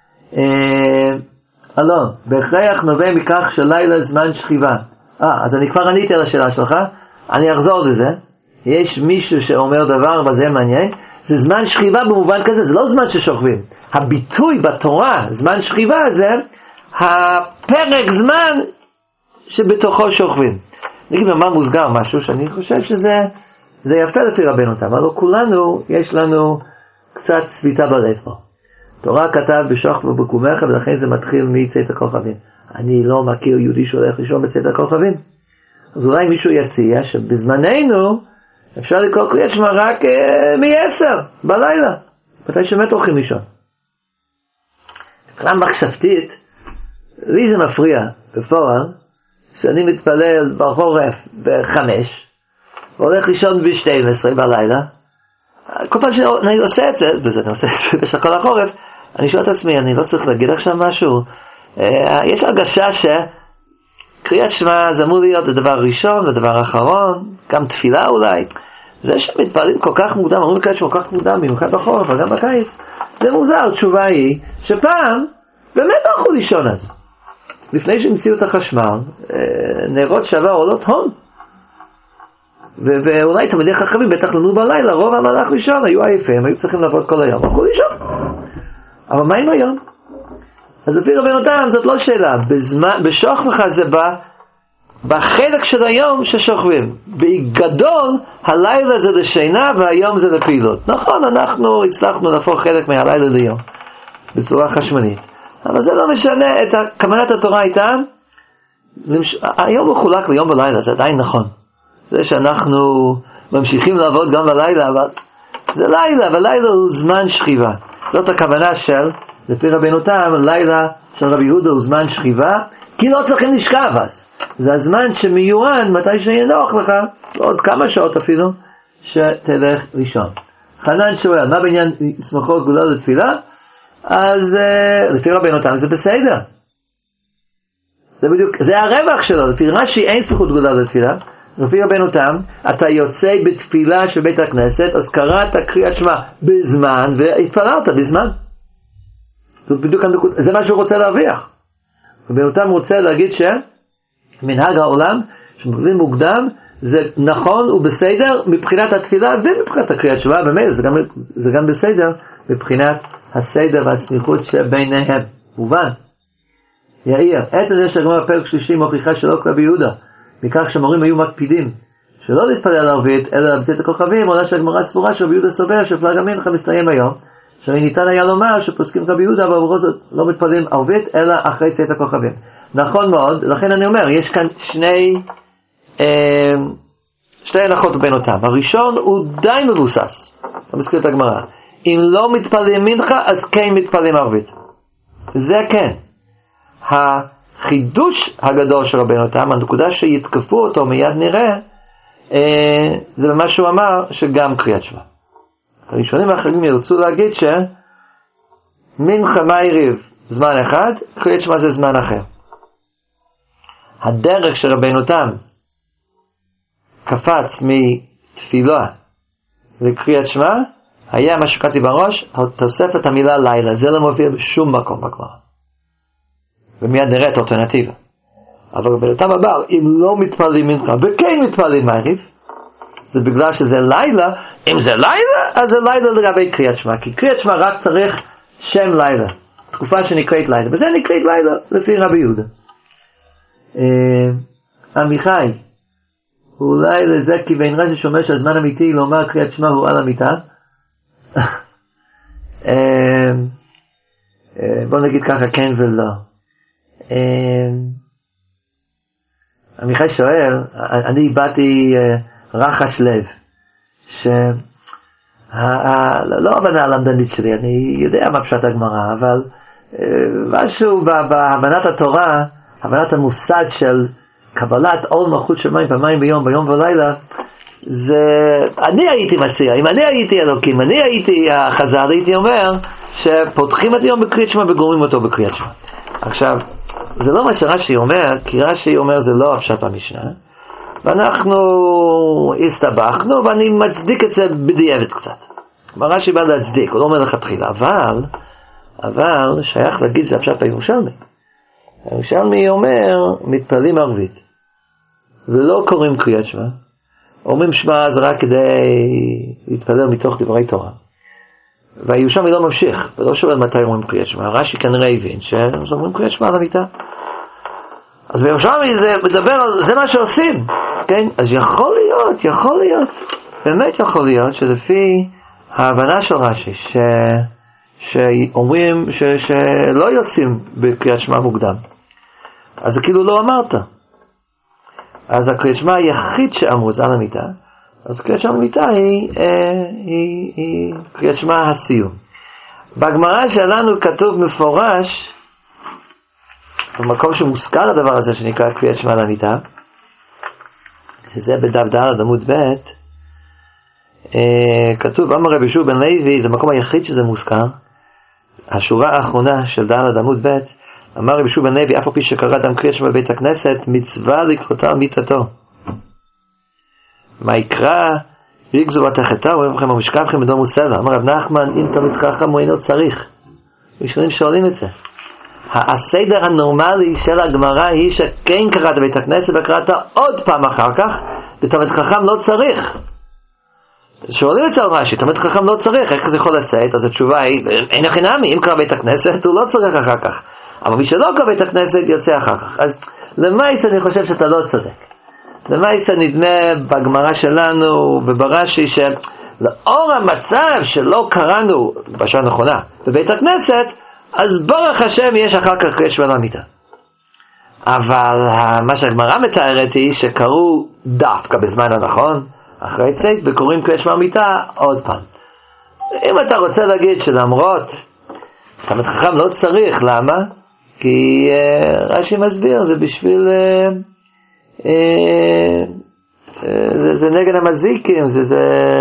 אלון, בהכרח נובע מכך שלילה זמן שכיבה. אז אני כבר עניתי על השאלה שלך, אני אחזור לזה. יש מישהו שאומר דבר וזה מעניין, זה זמן שכיבה במובן כזה, זה לא זמן ששוכבים. הביטוי בתורה, זמן שכיבה, זה הפרק זמן שבתוכו שוכבים. נגיד במה מוסגר משהו שאני חושב שזה יפה לפי רבנו תם, אבל כולנו יש לנו קצת סביטה בלב פה. תורה כתב בשוכבך ובקומך, ולכן זה מתחיל מצאת הכוכבים. אני לא מכיר יהודי שהולך לישון בצאת הכוכבים. אז אולי מישהו יציע שבזמננו אפשר לקרוא קריאת שמע רק מ-10 בלילה, מתי שבאמת הולכים לישון. מבחינה מחשבתית, לי זה מפריע בפועל, שאני מתפלל בחורף ב-5, והולך לישון ב-12 בלילה. כל פעם שאני עושה את זה, וזה אני עושה את זה בשכל החורף, אני שואל את עצמי, אני לא צריך להגיד עכשיו משהו. יש הרגשה שקריאת שמע זה אמור להיות הדבר הראשון, הדבר האחרון, גם תפילה אולי. זה שמתפללים כל כך מוקדם, אמרו לקריאת שמע כל כך מוקדם, במיוחד בחורף, אבל גם בקיץ, זה מוזר. התשובה היא שפעם באמת לא הלכו לישון אז. לפני שהמציאו את החשמל, נרות שווה עולות הון. ואולי תלמידי חכמים בטח למדו בלילה, רוב המלך לישון, היו עייפים, היו צריכים לעבוד כל היום, הלכו לישון. אבל מה עם היום? אז לפי רבנו תם זאת לא שאלה, בשוכבך זה בחלק של היום ששוכבים. בגדול, הלילה זה לשינה והיום זה לפעילות. נכון, אנחנו הצלחנו להפוך חלק מהלילה ליום, בצורה חשמלית. אבל זה לא משנה, את כוונת התורה הייתה, היום הוא חולק ליום ולילה, זה עדיין נכון. זה שאנחנו ממשיכים לעבוד גם בלילה, אבל זה לילה, ולילה הוא זמן שכיבה. זאת הכוונה של, לפי רבנו תם, לילה של רבי יהודה הוא זמן שכיבה, כי לא צריכים לשכב אז. זה הזמן שמיוען, מתי שיהיה נוח לך, עוד כמה שעות אפילו, שתלך לישון. חנן שואל, מה בעניין סמכות גדולה לתפילה? אז לפי רבנו תם זה בסדר. זה בדיוק, זה הרווח שלו, לפי רש"י אין סמכות גדולה לתפילה. לפי רבנו תם, אתה יוצא בתפילה של בית הכנסת, אז קראת קריאת שמע בזמן, והתפללת בזמן. זה מה שהוא רוצה להרוויח. רבנו תם רוצה להגיד שמנהג העולם, שמתפללים מוקדם, זה נכון ובסדר מבחינת התפילה ומבחינת הקריאת שמע, במילא זה גם בסדר מבחינת הסדר והסמיכות שביניהם. מובן. יאיר, עצם זה שהגמרא בפרק שלישי מוכיחה שלא כרבי יהודה, מכך שהמורים היו מקפידים שלא להתפלל ערבית אלא בצאת הכוכבים, עולה שהגמרא סבורה שרבי יהודה סובר שפלג המנחה מסתיים היום, שניתן היה לומר שפוסקים רבי יהודה אבל בכל זאת לא מתפללים ערבית אלא אחרי צאת הכוכבים. נכון מאוד, לכן אני אומר, יש כאן שתי הנחות בין אותם. הראשון הוא די מבוסס, אתה מזכיר את הגמרא, אם לא מתפללים מנחה אז כן מתפללים ערבית. זה כן. החידוש הגדול של רבנו תם, הנקודה שיתקפו אותו מיד נראה, זה מה שהוא אמר שגם קריאת שמע. הראשונים האחרים ירצו להגיד שמנחה מערב זמן אחד, קריאת שמע זה זמן אחר. הדרך של רבנו תם קפץ תפילה וקריאת שמע, היה מה שקראתי בראש, תוספת המילה לילה, זה לא מופיע בשום מקום בגמרא. ומיד נראה את האלטרנטיבה. אבל בינתיים הבא, אם לא מתפללים מנחה, וכן מתפללים מעריב, זה בגלל שזה לילה, אם זה לילה, אז זה לילה לגבי קריאת שמע, כי קריאת שמע רק צריך שם לילה, תקופה שנקראת לילה, וזה נקראת לילה לפי רבי יהודה. עמיחי, אולי לזה כיוון רש"י שאומר שהזמן אמיתי לומר קריאת שמע הוא על המיטה. בוא נגיד ככה כן ולא. עמיחי שואל, אני באתי רחש לב, לא הבנה הלמדנית שלי, אני יודע מה פשט הגמרא, אבל משהו בהבנת התורה, הבנת המושג של קבלת עול מלכות שמיים פעמיים ביום, ביום ולילה, זה, אני הייתי מציע, אם אני הייתי אלוקים, אני הייתי החז"ל, הייתי אומר שפותחים את היום בקריאת שמע וגומרים אותו בקריאת שמע. עכשיו, זה לא מה שרש"י אומר, כי רש"י אומר זה לא הפשט במשנה, ואנחנו הסתבכנו, ואני מצדיק את זה בדיעבד קצת. כלומר, רש"י בא להצדיק, הוא לא אומר לכתחילה, אבל שייך להגיד זה הפשט בירושלמי. הירושלמי אומר, מתפללים ערבית, ולא קוראים קריאת שמע, אומרים שמע זה רק כדי להתפלל מתוך דברי תורה. והירושלמי לא ממשיך, ולא שואל מתי אומרים קריאת שמע, רש"י כנראה הבין שאומרים קריאת שמע על המיטה. אז בירושלמי זה מדבר, זה מה שעושים, כן? אז יכול להיות, באמת יכול להיות שלפי ההבנה של רש"י, שאומרים שלא יוצאים בקריאת שמע מוקדם, אז זה כאילו לא אמרת. אז הקריאת שמע היחיד שאמרו זה על המיטה, אז קריאת שמע על המיטה היא קריאת שמע הסיום. בגמרא שלנו כתוב מפורש, במקום שמוזכר הדבר הזה שנקרא קריאת שמע על המיטה, שזה בדף ד' עמוד ב', כתוב אמר רבי יהושע בן לוי, זה המקום היחיד שזה מוזכר, השורה האחרונה של ד' עמוד ב', אמר רבי יהושע בן לוי, אף על פי שקרא אדם קריאת שמע בבית הכנסת, מצווה לקרותה על מיטתו. מה יקרא? ריכזו ותחתה, אומרים לכם, המשכבכם בדום וסלע. אמר רב נחמן, אם תלמיד חכם הוא אינו צריך. ראשונים שואלים את זה. הסדר הנורמלי של הגמרא היא שכן קראת בבית הכנסת וקראת עוד פעם אחר כך, ותלמיד חכם לא צריך. שואלים אצל רש"י, תלמיד חכם לא צריך, איך זה יכול לצאת? אז התשובה היא, אין הכי נמי, אם קרא בית הכנסת הוא לא צריך אחר כך. אבל מי שלא קרא בית הכנסת יוצא אחר כך. אז למעשה אני חושב שאתה לא צודק. למעשה נדמה בגמרא שלנו וברש"י שלאור המצב שלא קראנו בשעה נכונה בבית הכנסת, אז ברוך השם יש אחר כך קריאת שמע על המיטה. אבל מה שהגמרא מתארת היא שקראו דווקא בזמן הנכון, אחרי צאת, וקוראים קריאת שמע על המיטה עוד פעם. אם אתה רוצה להגיד שלמרות תלמיד חכם לא צריך, למה? כי רש"י מסביר, זה בשביל זה נגד המזיקים, זה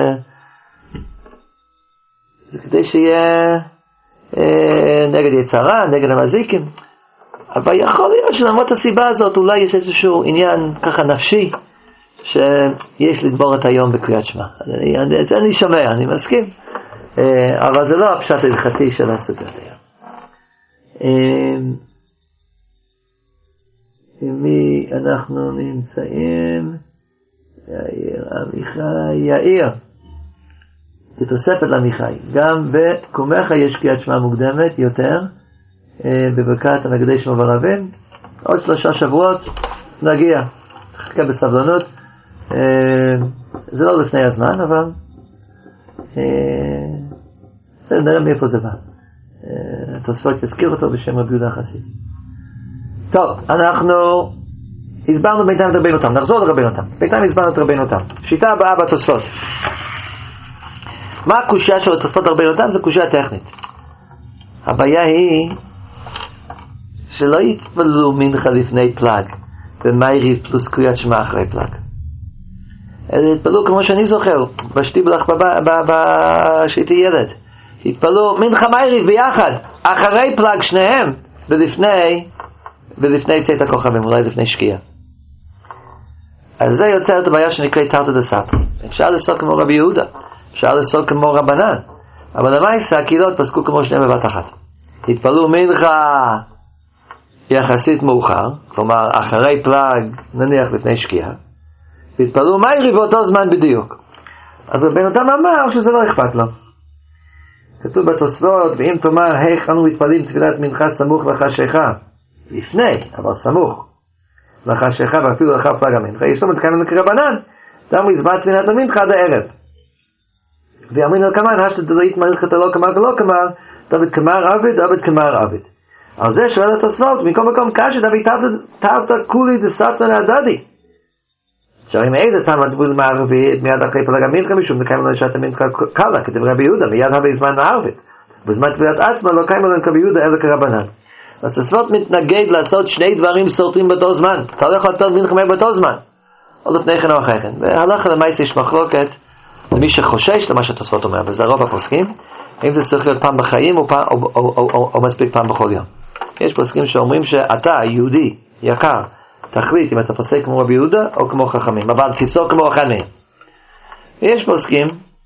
כדי שיהיה נגד יצרה, נגד המזיקים. אבל יכול להיות שלמרות הסיבה הזאת אולי יש איזשהו עניין ככה נפשי שיש לגמור את היום בקריאת שמע. זה אני שומע, אני מסכים, אבל זה לא הפשט ההלכתי של הסוגיה היום. מי אנחנו נמצאים? יאיר, עמיחי, יאיר. תתוספת לעמיחי. גם בקומך יש קריאת שמע מוקדמת יותר, בברכת המקדש שמע ורבים. עוד 3 שבועות נגיע. חכה בסבלנות. זה לא לפני הזמן, אבל נראה מאיפה זה בא. התוספות תזכיר אותו בשם רבי יהודה החסיד. טוב, אנחנו הסברנו בינתיים את רבינו תם, נחזור לרבינו תם. בינתיים הסברנו את רבינו תם. שיטה הבאה בתוספות. מה הקושיה של התוספות רבינו תם? זה קושיה טכנית. הבעיה היא שלא יתפללו מנחה לפני פלג ומייריב פלוס קריאת שמע אחרי פלג. אלא יתפללו כמו שאני זוכר, בשטיבלח שהייתי ילד. יתפללו מנחה מייריב ביחד, אחרי פלג שניהם, ולפני צאת הכוכבים, אולי לפני שקיעה. אז זה יוצר את הבעיה שנקראת תרתי דסתרי. אפשר לפסוק כמו רבי יהודה, אפשר לפסוק כמו רבנן, אבל למעשה הקהילות פסקו כמו שניהם בבת אחת. התפללו מנחה יחסית מאוחר, כלומר אחרי פלג, נניח לפני שקיעה, והתפללו מהירי באותו זמן בדיוק. אז רבנו תם אמר שזה לא אכפת לו. כתוב בתוספות, ואם תאמר איך אנו מתפללים תפילת מנחה סמוך לחשיכה, לפני, אבל סמוך לחשיכה ואפילו לאחר פלג המנחה, יש לו מתקן כרבנן, דאמרי זמן תפילת המנחה עד הערב. ואמרין על כמן, השת דלית מלכת לא כמר ולא כמר, דוד כמר עבד, עבד כמר עבד. על זה שואל התוספות, מקום מקום קשה, דוד תרתא כולי דסתנא להדדי. שואלים איזה טעם הדבול מערבית מיד אחרי פלג המנחה, משום דקיים לנו שעת המנחה קלה, כדברי רבי יהודה, מיד הרבה זמן מערבית. בזמן תפילת עצמה לא קיים לנו כרבי יהודה אלא כרבנן. אז התוספות מתנגד לעשות שני דברים סותרים באותו זמן. אתה לא יכול להתפלל מנחה באותו זמן, או לפני כן או אחרי כן. והלכה למעשה יש מחלוקת למי שחושש למה שהתוספות אומר, וזה רוב הפוסקים, אם זה צריך להיות פעם בחיים או מספיק פעם בכל יום. יש פוסקים שאומרים שאתה, יהודי, יקר, תחליט אם אתה פוסק כמו רבי יהודה או כמו חכמים, אבל תפסוק כמו חכמים. ויש פוסקים,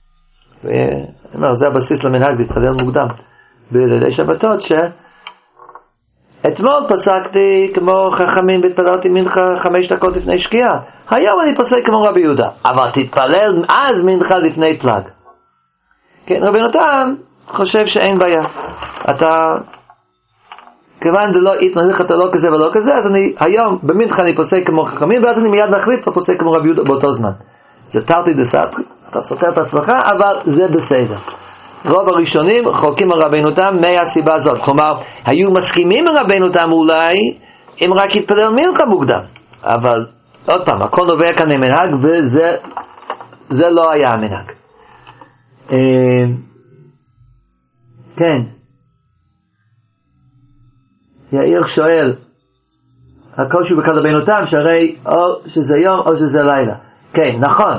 זה הבסיס למנהג להתפלל מוקדם בלילי שבתות, שאתמול פסקתי כמו חכמים והתפללתי מנחה 5 דקות לפני שקיעה, היום אני פוסק כמו רבי יהודה, אבל תתפלל אז מנחה לפני פלג. כן, רבנו תם חושב שאין בעיה, אתה כיוון דלא התמזך אתה לא כזה ולא כזה, אז אני היום במנחה אני פוסק כמו חכמים, ואז אני מיד מחליט לפוסק כמו רבי יהודה באותו זמן. זה תרתי דסתרי, אתה סותר את עצמך, אבל זה בסדר. רוב הראשונים חולקים על רבנו תם מהסיבה הזאת, כלומר היו מסכימים עם רבנו תם אולי אם רק יתפלל מנחה מוקדם, אבל עוד פעם, הכל נובע כאן ממנהג, וזה לא היה המנהג. כן, יאיר שואל, הכל שהוא בכלל רבנו תם, שהרי או שזה יום או שזה לילה. כן, נכון,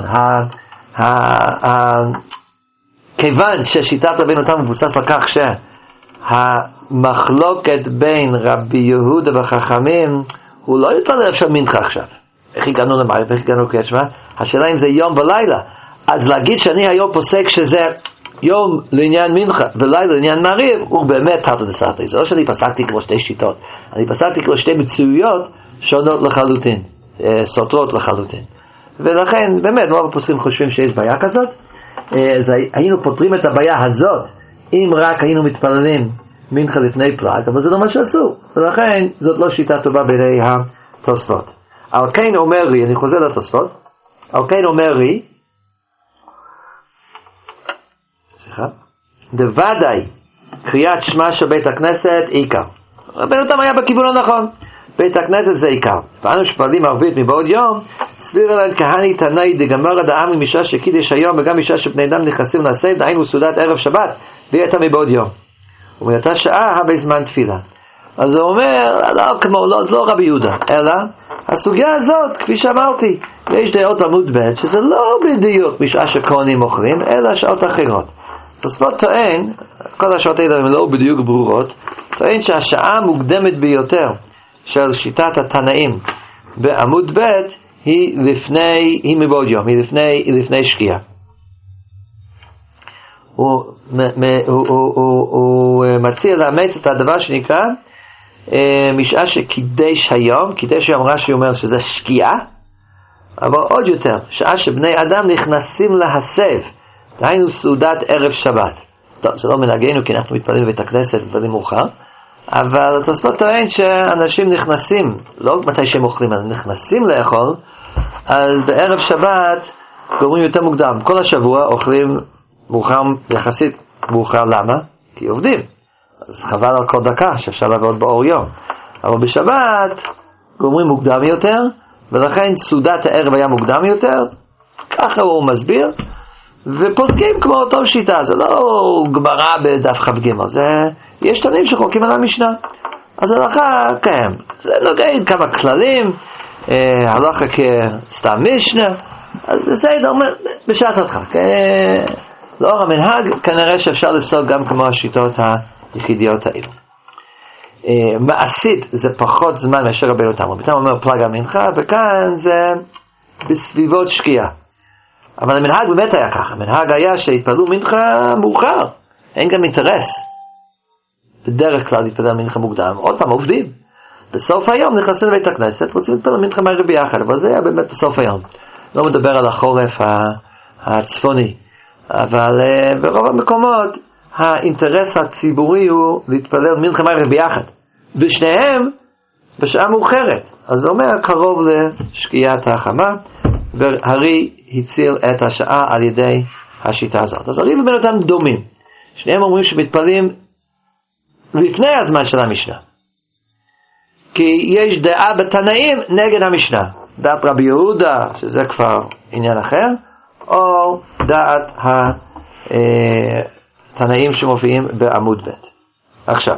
כיוון ששיטת רבנו תם מבוסס על כך שהמחלוקת בין רבי יהודה וחכמים, הוא לא יתפלל עכשיו מנחה עכשיו. איך הגענו למערב, איך הגענו לקשמה? השאלה אם זה יום ולילה. אז להגיד שאני היום פוסק שזה יום לעניין מנחה ולילה לעניין מעריב, הוא באמת תרתי דסתרי. זה לא שאני פסקתי כמו שתי שיטות, אני פסקתי כמו שתי מציאויות שונות לחלוטין, סותרות לחלוטין. ולכן באמת רוב הפוסקים חושבים שיש בעיה כזאת. אז היינו פותרים את הבעיה הזאת אם רק היינו מתפללים מנחה לפני פלג, אבל זה לא מה שעשו, ולכן זאת לא שיטה טובה בעיני התוספות. על כן אומר לי, אני חוזר לתוספות, על כן אומר לי, דוודאי קריאת שמע של בית הכנסת עיקר. רבנו תם היה בכיוון הנכון, בית הכנסת זה עיקר. ואנו שפעלים ערבית מבעוד יום, סביר אליהם כהני תנאי דגמר דאמרי משעה שקידש היום וגם משעה שבני אדם נכנסים לעשה, דהיינו סעודת ערב שבת, והיא הייתה מבעוד יום. ומאותה שעה הרבה זמן תפילה. אז הוא אומר, לא רבי יהודה, אלא הסוגיה הזאת, כפי שאמרתי, יש דעות עמוד ב' שזה לא בדיוק בשעה שכהנים אוכלים, אלא שעות אחרות. תוספות טוען, כל השעות האלה הן לא בדיוק ברורות, טוען שהשעה המוקדמת ביותר של שיטת התנאים בעמוד ב' היא מבעוד יום, היא לפני שקיעה. הוא מציע לאמץ את הדבר שנקרא משעה שקידש היום, קידש היום רש"י אומר שזה שקיעה, אבל עוד יותר, שעה שבני אדם נכנסים להסב, דהיינו סעודת ערב שבת. טוב, זה לא מנהגנו כי אנחנו מתפללים בבית הכנסת מתפללים מאוחר, אבל התוספות טוען שאנשים נכנסים, לא מתי שהם אוכלים, הם נכנסים לאכול, אז בערב שבת גומרים יותר מוקדם. כל השבוע אוכלים מאוחר, יחסית מאוחר. למה? כי עובדים, אז חבל על כל דקה שאפשר לעבוד באור יום, אבל בשבת גומרים מוקדם יותר, ולכן סעודת הערב היה מוקדם יותר. ככה הוא מסביר, ופוסקים כמו אותו שיטה. זה לא גמרא בדף כ"ג, זה יש תנים שחולקים על המשנה. אז הלכה קיים, זה נוגע כמה כללים, הלכה כסתם משנה, אז בסדר, בשעת אותך לאור המנהג כנראה שאפשר לפסוק גם כמו השיטות היחידיות האלו. מעשית זה פחות זמן מאשר רבנו תם. רבנו תם אומר פלג המנחה, וכאן זה בסביבות שקיעה. אבל המנהג באמת היה ככה, המנהג היה שהתפללו מנחה מאוחר, אין גם אינטרס. בדרך כלל להתפלל מנחה מוקדם, עוד פעם עובדים. בסוף היום נכנסים לבית הכנסת, רוצים להתפלל מנחה מהר ביחד, אבל זה היה באמת בסוף היום. לא מדבר על החורף הצפוני, אבל ברוב המקומות האינטרס הציבורי הוא להתפלל מנחה מהר ביחד. ושניהם בשעה מאוחרת. אז זה אומר קרוב לשקיעת החמה, והרי הציל את השעה על ידי השיטה הזאת. אז הרי ובין אותם דומים. שניהם אומרים שמתפללים לפני הזמן של המשנה. כי יש דעה בתנאים נגד המשנה. דעת רבי יהודה, שזה כבר עניין אחר, או דעת התנאים שמופיעים בעמוד ב'. עכשיו,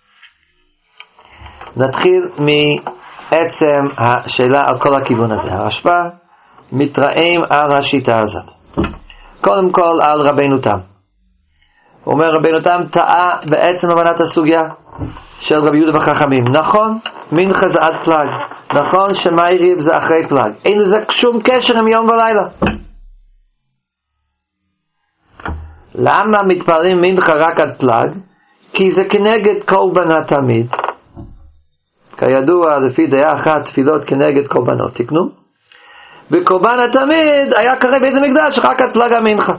נתחיל מעצם השאלה על כל הכיוון הזה. הרשב"א מתרעם על השיטה הזאת. קודם כל על רבינו תם. הוא אומר רבינו תם טעה בעצם הבנת הסוגיה של רבי יהודה וחכמים. נכון, מנחה זה עד פלג. נכון שמעריב זה אחרי פלג. אין לזה שום קשר עם יום ולילה. למה מתפללים מנחה רק עד פלג? כי זה כנגד קורבן תמיד. כידוע לפי דעה אחת תפילות כנגד קורבנות תקנו. וקורבן התמיד היה קרב בית המקדש רק עד פלג המנחה.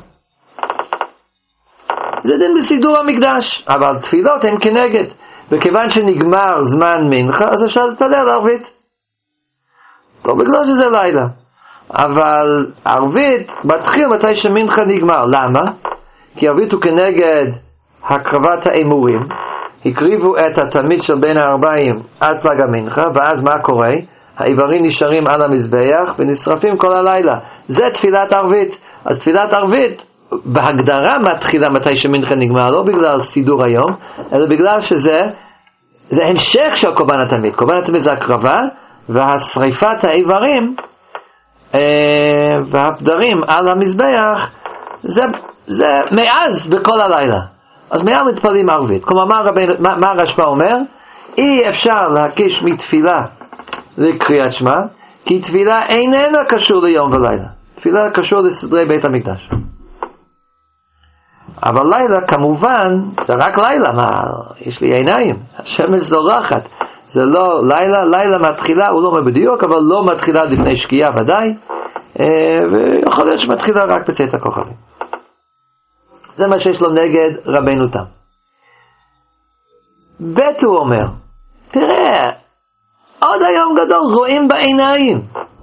זה דין בסידור המקדש, אבל תפילות הן כנגד. וכיוון שנגמר זמן מנחה, אז אפשר להתפלל ערבית. לא בגלל שזה לילה. אבל ערבית מתחיל מתי שמנחה נגמר. למה? כי ערבית הוא כנגד הקרבת האמורים. הקריבו את התמיד של בין ה-40 עד פלג המנחה, ואז מה קורה? האיברים נשארים על המזבח ונשרפים כל הלילה. זה תפילת ערבית. אז תפילת ערבית בהגדרה מתחילה מתי שמנחה נגמר, לא בגלל סידור היום, אלא בגלל שזה המשך של קורבן התמיד. קורבן התמיד זה הקרבה, והשריפת האיברים והפדרים על המזבח זה מאז בכל הלילה. אז מיד מתפללים ערבית. כלומר, מה הרשב"א אומר? אי אפשר להקיש מתפילה לקריאת שמע, כי תפילה איננה קשור ליום ולילה. תפילה קשור לסדרי בית המקדש. אבל לילה כמובן זה רק לילה. מה? יש לי עיניים, השמש זורחת. זה לא לילה מתחילה, הוא לא בדיוק, אבל לא מתחילה לפני שקיעה ודאי, ויכול להיות שמתחילה רק בצאת הכוכבים. זה מה שיש לו נגד רבינו תם. ב' הוא אומר, תראה, עוד היום גדול רואים בעיניים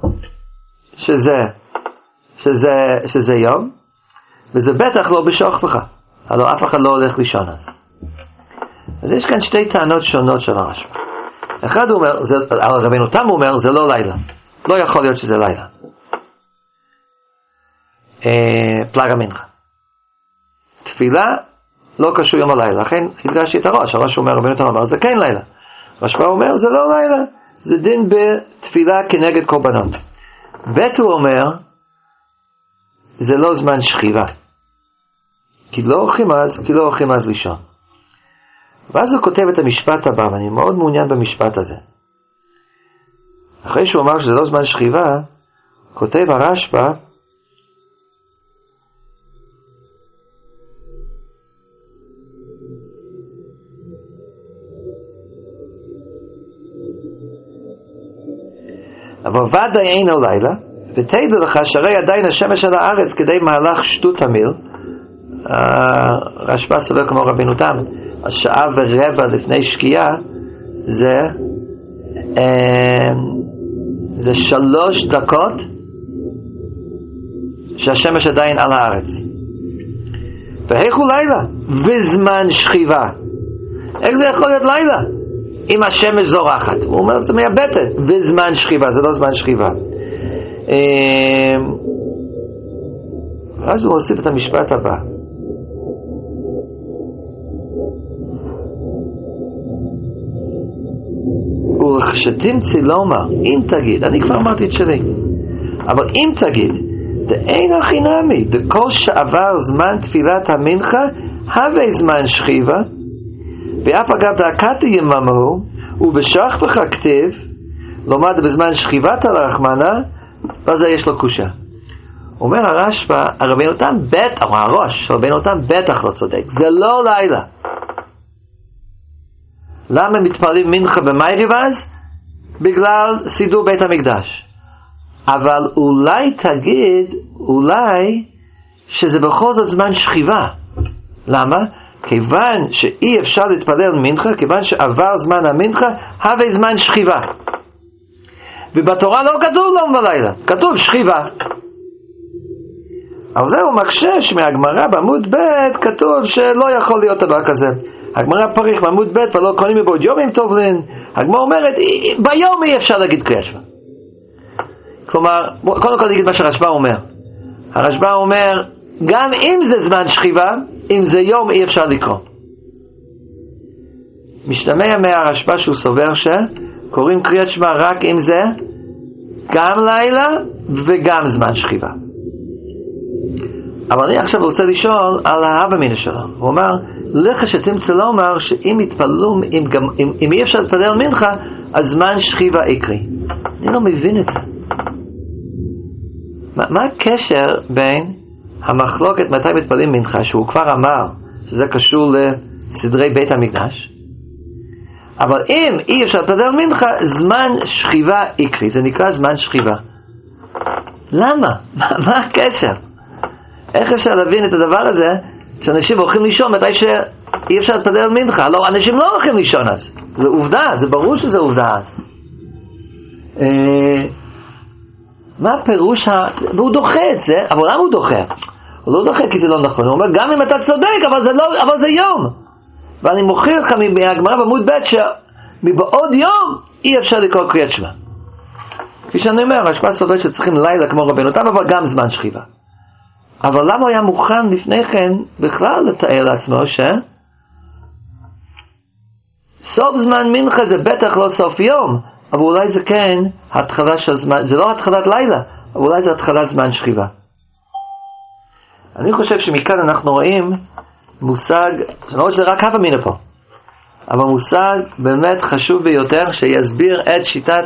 שזה יום, וזה בטח לא בשוכבך, הלוא אף אחד לא הולך לישון אז יש כאן שתי טענות שונות של הרשב"א. אחד הוא אומר, על רבינו תם הוא אומר, זה לא לילה, לא יכול להיות שזה לילה, פלג המנחה. תפילה לא קשור יום הלילה, לכן הדגשתי את הראש אומר רבינו תם אמר זה כן לילה, הרשב"א אומר זה לא לילה, זה דין בתפילה כנגד קורבנות. ב' הוא אומר זה לא זמן שכיבה, כי לא הולכים אז לישון. ואז הוא כותב את המשפט הבא, ואני מאוד מעוניין במשפט הזה. אחרי שהוא אמר שזה לא זמן שכיבה, כותב הרשב"א אבל ודאי אינו לילה, ותדע לך שהרי עדיין השמש על הארץ כדי מהלך שטות המיל. הרשב"א סובר כמו רבינו תם, השעה ורבע לפני שקיעה זה 3 דקות שהשמש עדיין על הארץ. ואיך הוא לילה? וזמן שכיבה. איך זה יכול להיות לילה? אם השמש זורחת. הוא אומר זה מייבטת. וזמן שכיבה, זה לא זמן שכיבה. אז הוא מוסיף את המשפט הבא. ולכשתמצא לומר, אם תגיד, אני כבר אמרתי את שלי, אבל אם תגיד, דאין הכי נמי, דכל שעבר זמן תפילת המנחה, הווה זמן שכיבה, ואף אגב דאקת יממו, ובשוכבך כתב, לומד בזמן שכיבת הרחמנה, ואז יש לו קושה. אומר הרשב"א, רבינו תם בטח, או הראש, רבינו תם בטח לא צודק, זה לא לילה. למה מתפללים מנחה במייריב אז? בגלל סידור בית המקדש. אבל אולי תגיד, אולי, שזה בכל זאת זמן שכיבה. למה? כיוון שאי אפשר להתפלל מנחה, כיוון שעבר זמן המנחה, הווה זמן שכיבה. ובתורה לא כתוב לא בלילה, כתוב שכיבה. על זה הוא מקשש מהגמרא בעמוד ב' כתוב שלא יכול להיות דבר כזה. הגמרא פריך בעמוד ב' ולא קונים מבעוד יומים טובלין. הגמרא אומרת ביום אי אפשר להגיד קריאת שמע. כלומר, קודם כל נגיד מה שהרשב"א אומר. הרשב"א אומר גם אם זה זמן שכיבה, אם זה יום אי אפשר לקרוא. משתמע מהרשב"א שהוא סובר שקוראים קריאת שמע רק אם זה גם לילה וגם זמן שכיבה. אבל אני עכשיו רוצה לשאול על ההווה מינא שלו. הוא אומר, לך שתמצא לומר שאם יתפללו, אם אי אפשר להתפלל מנחה, אז זמן שכיבה יקרי. אני לא מבין את זה. מה הקשר בין המחלוקת מתי מתפללים מנחה, שהוא כבר אמר שזה קשור לסדרי בית המקדש, אבל אם אי אפשר להתפלל מנחה, זמן שכיבה יקרי, זה נקרא זמן שכיבה. למה? מה הקשר? איך אפשר להבין את הדבר הזה שאנשים הולכים לישון מתי שאי אפשר להתפלל מנחה? לא, אנשים לא הולכים לישון אז, זה עובדה, זה ברור שזה עובדה אז. מה הפירוש? והוא דוחה את זה, אבל למה הוא דוחה? הוא לא דוחה כי זה לא נכון, הוא אומר גם אם אתה צודק, אבל זה יום. ואני מוכיח לך מהגמרא בעמוד ב' שמבעוד יום אי אפשר לקרוא קריאת שמע. כפי שאני אומר, הרשב"א סובר שצריכים לילה כמו רבנו תם, אבל גם זמן שכיבה. אבל למה הוא היה מוכן לפני כן בכלל לתאר לעצמו סוף זמן מנחה זה בטח לא סוף יום, אבל אולי זה כן התחלה של זמן, זה לא התחלת לילה, אבל אולי זה התחלת זמן שכיבה. אני חושב שמכאן אנחנו רואים מושג, לא שזה רק הווה מינא פה, אבל מושג באמת חשוב ביותר שיסביר את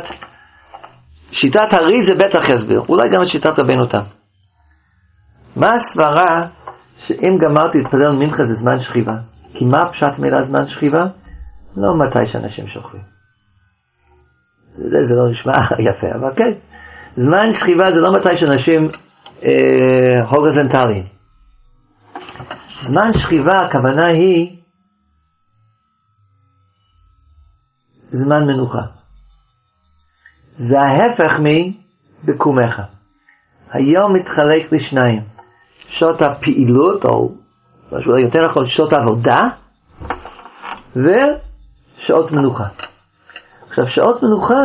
שיטת הרי, זה בטח יסביר, אולי גם את שיטת רבינו תם. מה הסברה שאם גמרתי להתפלל מנחה זה זמן שכיבה? כי מה פשט מילה זמן שכיבה? לא מתי שאנשים שוכבים. זה לא נשמע יפה, אבל כן. זמן שכיבה זה לא מתי שאנשים הורזנטליים. זמן שכיבה הכוונה היא זמן מנוחה. זה ההפך מבקומך. היום מתחלק לשניים. שעות הפעילות, או משהו יותר נכון, שעות העבודה, ושעות מנוחה. עכשיו, שעות מנוחה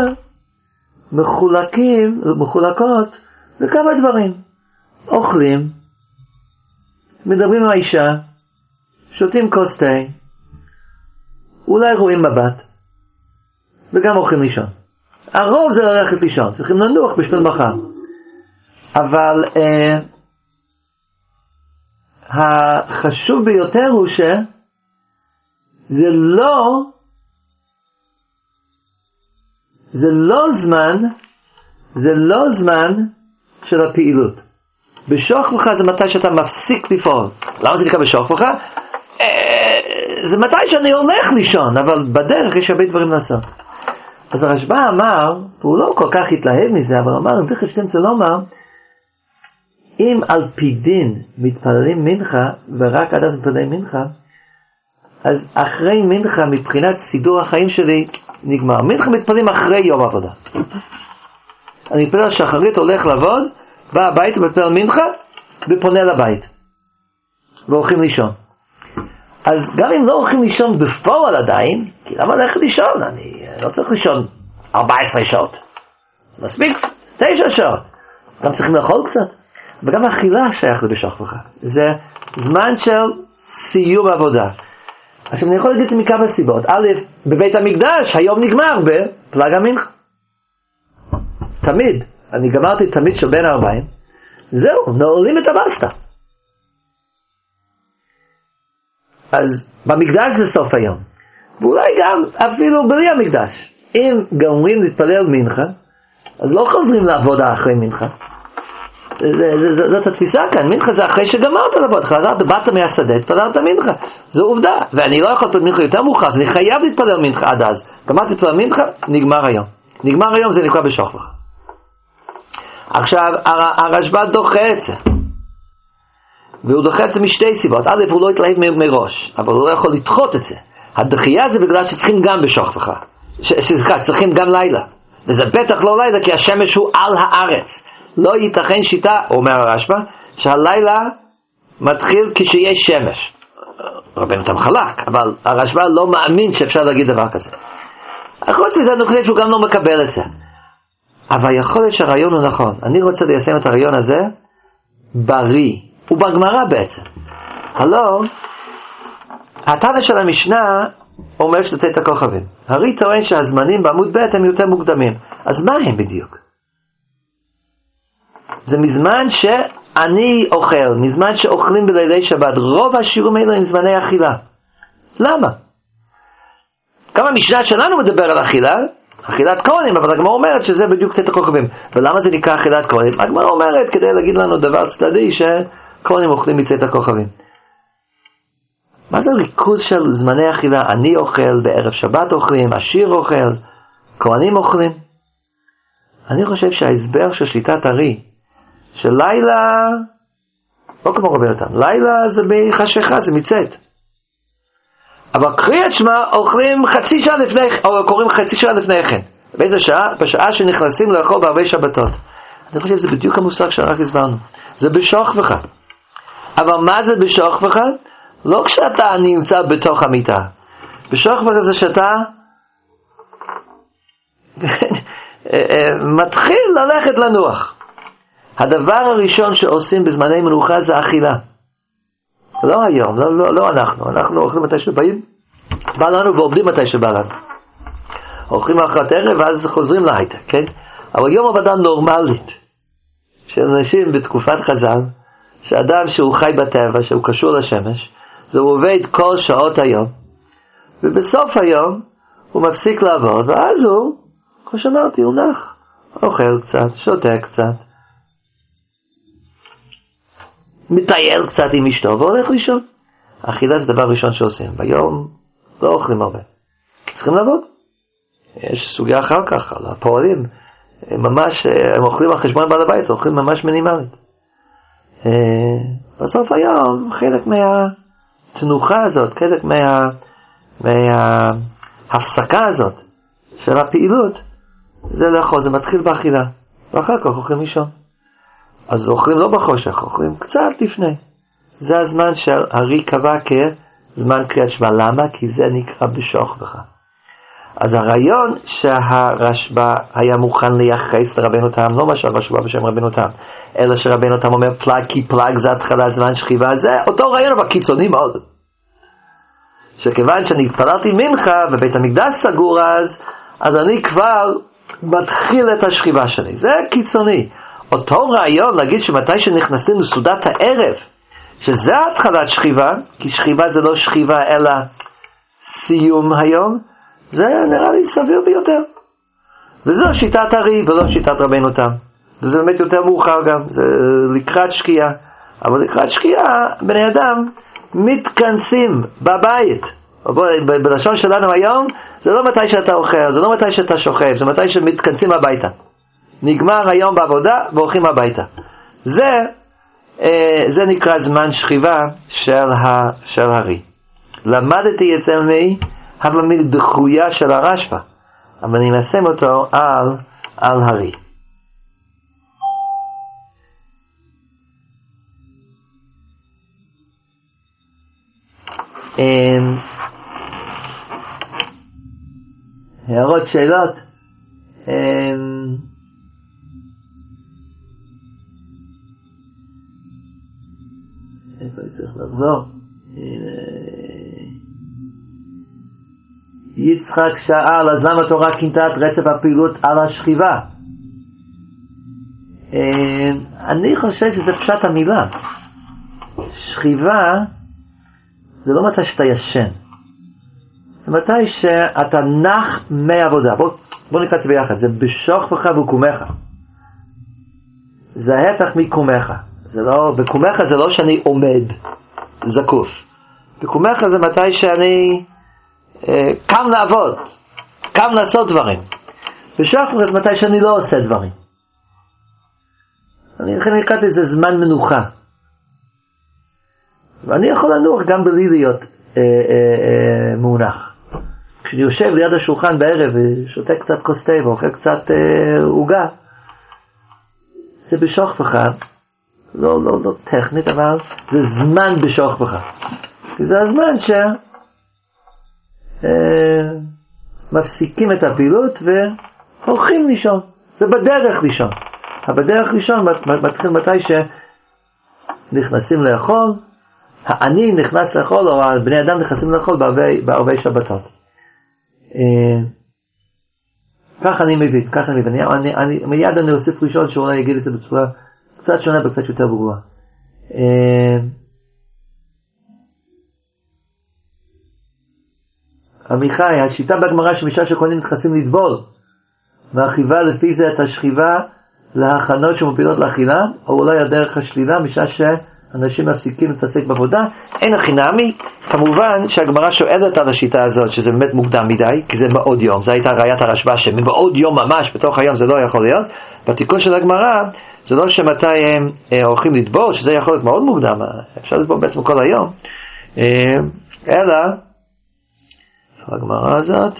מחולקות לכמה דברים. אוכלים, מדברים עם האישה, שותים כוס תה, אולי רואים מבט, וגם הולכים לישון. הרוב זה ללכת לישון, צריכים לנוח בשביל מחר. אבל החשוב ביותר הוא שזה לא זמן של הפעילות. בשוכבך זה מתי שאתה מפסיק לפעול. למה זה נקרא בשוכבך? זה מתי שאני הולך לישון, אבל בדרך יש הרבה דברים לעשות. אז הרשב"א אמר, והוא לא כל כך התלהב מזה, אבל אמר, לכן שתמצא לומר, אם על פי דין מתפללים מנחה, ורק עד אז מתפללים מנחה, אז אחרי מנחה, מבחינת סידור החיים שלי, נגמר. מנחה מתפללים אחרי יום עבודה. אני מתפלל שחרית, הולך לעבוד, בא הבית, מתפלל מנחה, ופונה לבית. והולכים לישון. אז גם אם לא הולכים לישון בפועל עדיין, כי למה ללכת לישון? אני לא צריך לישון 14 שעות. מספיק 9 שעות. גם צריכים לאכול קצת. וגם האכילה שייך לבשוכבך. זה זמן של סיום עבודה. עכשיו אני יכול להגיד את זה מכמה סיבות. א', בבית המקדש היום נגמר בפלג המנחה. תמיד. אני גמרתי תמיד של בין 40. זהו, נועלים את הבסטה. אז במקדש זה סוף היום. ואולי גם אפילו בלי המקדש. אם גומרים להתפלל מנחה, אז לא חוזרים לעבודה אחרי מנחה. זאת התפיסה כאן. מנחה זה אחרי שגמרת לעבוד, באת מהשדה, התפללת מנחה, זו עובדה, ואני לא יכול להתפלל מנחה יותר מאוחר, אז אני חייב להתפלל מנחה עד אז. גמרתי להתפלל מנחה, נגמר היום. נגמר היום, זה נקרא בשוכבך. עכשיו הרשב"א דוחה את זה, והוא דוחה את זה משתי סיבות. א', הוא לא התלהב מראש, אבל הוא לא יכול לדחות את זה. הדחייה זה בגלל שצריכים גם בשוכבך, צריכים גם לילה, וזה בטח לא לילה כי השמש הוא על הארץ. לא ייתכן שיטה, אומר הרשב"א, שהלילה מתחיל כשיש שמש. רבנו תם חלק, אבל הרשב"א לא מאמין שאפשר להגיד דבר כזה. חוץ מזה אני חושב שהוא גם לא מקבל את זה, אבל יכול להיות שהרעיון הוא נכון. אני רוצה ליישם את הרעיון הזה בריא, הוא בגמרא בעצם. הלא התנא של המשנה אומר שצאת הכוכבים, הרי טוען שהזמנים בעמוד ב' הם יותר מוקדמים. אז מה הם בדיוק? זה מזמן שאני אוכל, מזמן שאוכלים בלילי שבת. רוב השיעורים האלה הם זמני אכילה. למה? גם המשנה שלנו מדבר על אכילה, אכילת כהנים, אבל הגמרא אומרת שזה בדיוק צאת הכוכבים. ולמה זה נקרא אכילת כהנים? הגמרא אומרת כדי להגיד לנו דבר צדדי שכהנים אוכלים מצאת הכוכבים. מה זה ריכוז של זמני אכילה? אני אוכל, בערב שבת אוכלים, עשיר אוכל, כהנים אוכלים. אני חושב שההסבר של שליטת הרי, שלילה, לא כמו רבי נתן, לילה זה בחשיכה, זה מצאת. אבל קריאת שמע אוכלים חצי שעה לפני, או קוראים חצי שעה לפני כן. באיזה שעה? בשעה שנכנסים לאכול בערבי שבתות. אני חושב שזה בדיוק המושג שרק הסברנו. זה בשוכבך. אבל מה זה בשוכבך? לא כשאתה נמצא בתוך המיטה. בשוכבך זה שאתה מתחיל ללכת לנוח. הדבר הראשון שעושים בזמני מנוחה זה אכילה. לא היום, לא אנחנו אוכלים מתי שבאים, בא לנו ועובדים מתי שבא לנו. אוכלים אחרת ערב ואז חוזרים להייטק, כן? אבל יום עבודה נורמלית של אנשים בתקופת חז"ל, שאדם שהוא חי בטבע, שהוא קשור לשמש, זה הוא עובד כל שעות היום, ובסוף היום הוא מפסיק לעבוד, ואז הוא, כמו שאמרתי, הוא נח, אוכל קצת, שותה קצת, מטייל קצת עם אשתו והולך לישון. אכילה זה דבר ראשון שעושים. ביום לא אוכלים הרבה, צריכים לעבוד. יש סוגיה אחר כך על הפועלים, ממש הם אוכלים על חשבון בעל הבית, אוכלים ממש מינימלית. בסוף היום חלק מהתנוחה הזאת, חלק מההפסקה הזאת של הפעילות, זה לאכול, זה מתחיל באכילה, ואחר כך אוכלים לישון. אז אוכלים לא בחושך, אוכלים קצת לפני. זה הזמן שהרי קבע כזמן קריאת שמע. למה? כי זה נקרא בשוכבך. אז הרעיון שהרשב"א היה מוכן לייחס לרבנו תם, לא מה שהרשב"א בשם רבנו תם, אלא שרבנו תם אומר פלג כי פלג זה התחלת זמן שכיבה, זה אותו רעיון אבל קיצוני מאוד. שכיוון שאני התפללתי מנחה ובית המקדש סגור אז אני כבר מתחיל את השכיבה שלי. זה קיצוני. אותו רעיון להגיד שמתי שנכנסים לסעודת הערב, שזה התחלת שכיבה, כי שכיבה זה לא שכיבה אלא סיום היום, זה נראה לי סביר ביותר. וזו שיטת הרי ולא שיטת רבנו תם. וזה באמת יותר מאוחר גם, זה לקראת שקיעה. אבל לקראת שקיעה בני אדם מתכנסים בבית. בלשון שלנו היום, זה לא מתי שאתה אוכל, זה לא מתי שאתה שוכב, זה מתי שמתכנסים הביתה. נגמר היום בעבודה והולכים הביתה. זה נקרא זמן שכיבה של הרי. למדתי אצל מי הבמיל דחויה של הרשב"א, אבל אני מסם אותו על הרי. הערות, שאלות? איפה צריך לחזור? יצחק שאל, אז למה התורה כינתה את רצף הפעילות על השכיבה? אני חושב שזה פשט המילה. שכיבה זה לא מתי שאתה ישן, זה מתי שאתה נח מעבודה. בוא נקרא את זה ביחד. זה בשוכבך וקומך. זה ההפך מקומך. בקומך זה לא שאני עומד זקוף. בקומך זה מתי שאני קם לעבוד, קם לעשות דברים. בשוכבך זה מתי שאני לא עושה דברים. אני קראתי לזה זמן מנוחה. ואני יכול לנוח גם בלי להיות מונח. כשאני יושב ליד השולחן בערב ושותה קצת כוס תה ואוכל קצת עוגה, זה בשוכבך. לא טכנית, אבל זה זמן בשוכבך. כי זה הזמן מפסיקים את הפעילות והולכים לישון. זה בדרך לישון. בדרך לישון מתחיל מתי שנכנסים לאכול, העני נכנס לאכול, או בני אדם נכנסים לאכול בערבי שבתות. כך אני מבין, מיד אני אוסיף ראשון שאולי יגיד את זה בצורה קצת שונה וקצת יותר ברורה. עמיחי, השיטה בגמרא שמשעה שכהנים נכנסים לטבול, והחיבה לפי זה את השכיבה להכנות שמובילות לאכילה, או אולי הדרך השלילה משעה שאנשים מפסיקים להתעסק בעבודה. אין החינמי, כמובן שהגמרא שואלת על השיטה הזאת שזה באמת מוקדם מדי, כי זה מאוד יום, זו הייתה ראיית הרשב"א שמבעוד יום ממש בתוך היום זה לא יכול להיות. בתיקון של הגמרא זה לא שמתי הם הולכים לטבול, שזה יכול להיות מאוד מוקדם, אפשר לטבול בעצם כל היום, אלא הגמרא הזאת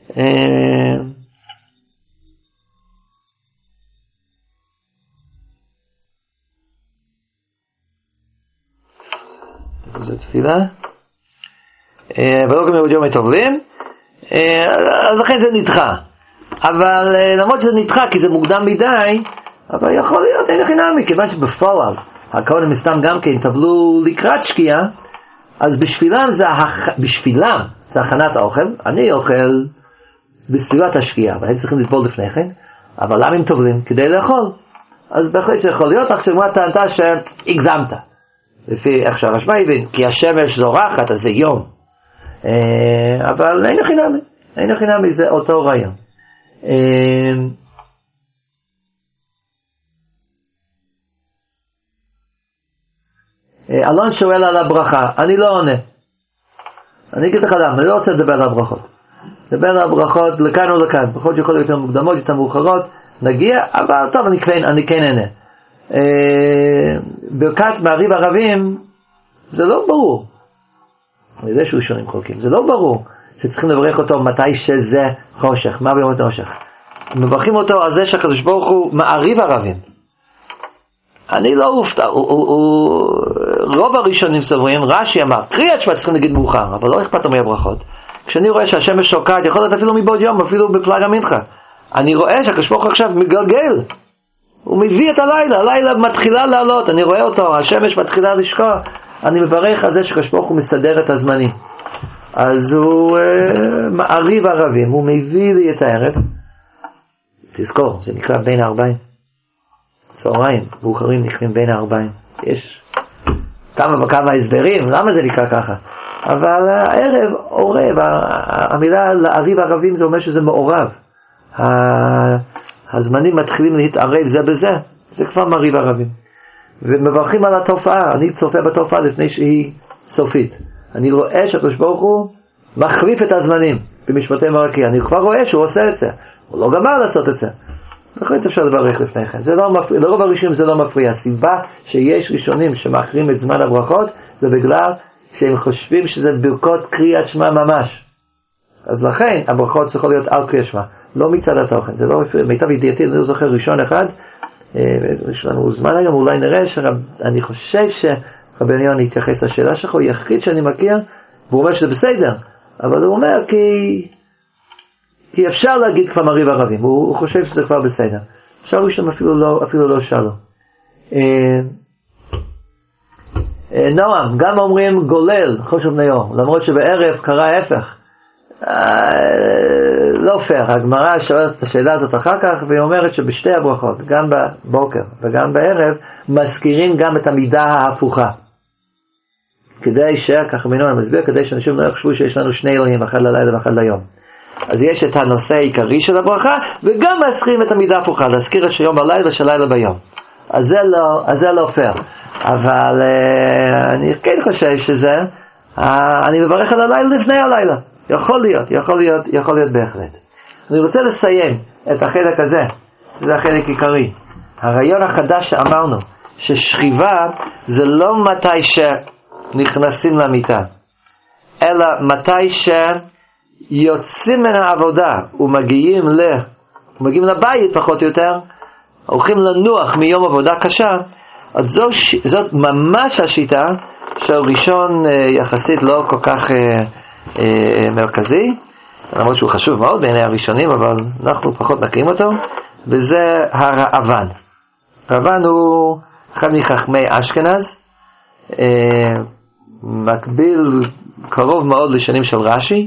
זה תפילה ולא גם יהוד יום מטובלים, אז לכן זה נדחה. אבל למרות שזה נדחה כי זה מוקדם מדי, אבל יכול להיות אין חינמי, כיוון שבפועל הכהנים מסתם גם כן טבלו לקראת שקיעה, אז בשבילם זה הכנת האוכל. אני אוכל בסביבת השקיעה, אבל הם צריכים לטבול לפני כן. אבל למה הם טובלים? כדי לאכול. אז בהחלט שיכול להיות, עכשיו מה טענתה שהגזמת לפי איך שהרשב"א הבין, כי השמש זורחת אז זה יום, אבל אין חינמי, זה אותו רעיון. אלון שואל על הברכה, אני לא עונה. אני אגיד לך למה, אני לא רוצה לדבר על הברכות. לדבר על הברכות לכאן או לכאן, ברכות יכול להיות יותר מוקדמות, יותר מאוחרות, נגיע, אבל טוב, אני כן עונה. ברכת מעריב ערבים זה לא ברור. אני יודע שהוא שונים חולקים, זה לא ברור שצריכים לברך אותו מתי שזה חושך. מה ביום החושך? מברכים אותו על זה שהקדוש ברוך הוא מעריב ערבים. אני לא אופתע, רוב הראשונים סבורים, רש"י אמר, קריאת שמע צריכים להגיד מאוחר, אבל לא אכפת לו מהברכות. כשאני רואה שהשמש שוקעת, יכול להיות אפילו מבעוד יום, אפילו בפלג המנחה. אני רואה שהקדוש ברוך הוא עכשיו מגלגל, הוא מביא את הלילה מתחילה לעלות, אני רואה אותו, השמש מתחילה לשקוע, אני מברך על זה שהקדוש ברוך הוא מסדר את הזמנים. אז הוא מעריב ערבים, הוא מביא לי את הערב. תזכור, זה נקרא בין הערביים. צהריים, מאוחרים נקראים בין הערביים. יש כמה וכמה הסברים, למה זה נקרא ככה? אבל הערב עורב, המילה לעריב ערבים זה אומר שזה מעורב. הזמנים מתחילים להתערב זה בזה, זה כבר מעריב ערבים. ומברכים על התופעה, אני צופה בתופעה לפני שהיא סופית. אני רואה שהקדוש ברוך הוא מחליף את הזמנים במשפטי מרקי, אני כבר רואה שהוא עושה את זה, הוא לא גמר לעשות את זה. לכן אפשר לברך לפני כן, זה לא מפריע, לרוב הראשונים זה לא מפריע. הסיבה שיש ראשונים שמאחרים את זמן הברכות זה בגלל שהם חושבים שזה ברכות קריאת שמע ממש, אז לכן הברכות צריכות להיות על קריאת שמע, לא מצד התוכן. זה לא מפריע. מיטב ידיעתי, אני לא זוכר ראשון אחד, יש לנו זמן היום, אולי נראה אני חושב שרבי עניון יתייחס לשאלה שלך, הוא יחיד שאני מכיר, והוא אומר שזה בסדר, אבל הוא אומר כי אפשר להגיד כבר מעריב ערבים, הוא חושב שזה כבר בסדר. אפשר ראשון אפילו לא שאלו. נועם, גם אומרים גולל חושב נאור, למרות שבערב קרה ההפך. לא פייר, הגמרא שואלת את השאלה הזאת אחר כך, והיא אומרת שבשתי הברכות, גם בבוקר וגם בערב, מזכירים גם את המידה ההפוכה. כדי כך מינון מסביר, כדי שאנשים לא יחשבו שיש לנו שני אלוהים, אחד ללילה ואחד ליום. אז יש את הנושא העיקרי של הברכה, וגם מזכירים את המידה ההפוכה, להזכיר את שיום בלילה ושלילה ביום. אז זה לא פייר. אבל אני כן חושב שזה, אני מברך על הלילה לפני הלילה. יכול להיות בהחלט. אני רוצה לסיים את החלק הזה, זה החלק עיקרי. הרעיון החדש שאמרנו, ששכיבה זה לא מתי שנכנסים למיטה, אלא מתי שיוצאים מן העבודה ומגיעים לבית פחות או יותר, הולכים לנוח מיום עבודה קשה. אז זאת ממש השיטה של ראשון יחסית לא כל כך מרכזי, למרות שהוא חשוב מאוד בעיני הראשונים, אבל אנחנו פחות מכירים אותו, וזה הרעבן. הרעבן הוא אחד מחכמי אשכנז, מקביל קרוב מאוד לשנים של רש"י.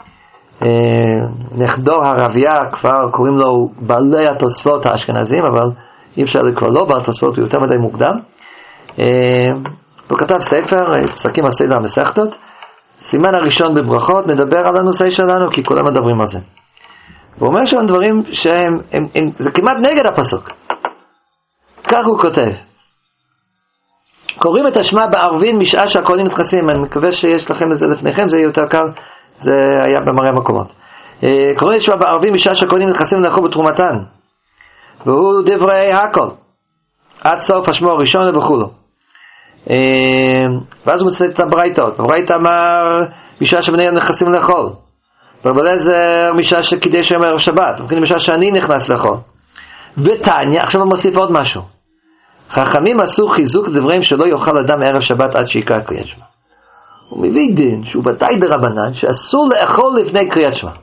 נכדו הרביה כבר קוראים לו בעלי התוספות האשכנזים, אבל אי אפשר לקרוא לו בעל תוספות, הוא יותר מדי מוקדם. הוא כתב ספר, פסקים הסדר המסכתות. סימן הראשון בברכות מדבר על הנושא שלנו, כי כולם מדברים על זה. הוא אומר שם דברים שהם זה כמעט נגד הפסוק. כך הוא כותב: קוראים את השמה בערבין משעה שהכהנים מתכסים. אני מקווה שיש לכם את זה לפניכם, זה יהיה יותר קל, זה היה במראה מקומות. קוראים את השמה בערבין משעה שהכהנים מתכסים לאכול בתרומתן, והוא דברי הכל עד סוף השמו הראשון וכולו. ואז הוא מצטט את הברייתות. הברייתא אמר משעה שבני אדם נכנסים לאכול, ובלעזר משעה שקידש יום ערב שבת, וכן משעה שאני נכנס לאכול. ותניא, עכשיו הוא מוסיף עוד משהו: חכמים עשו חיזוק דבריהם שלא יאכל אדם ערב שבת עד שיקרא קריאת שמע. הוא מביא דין שהוא ודאי דרבנן שאסור לאכול לפני קריאת שמע.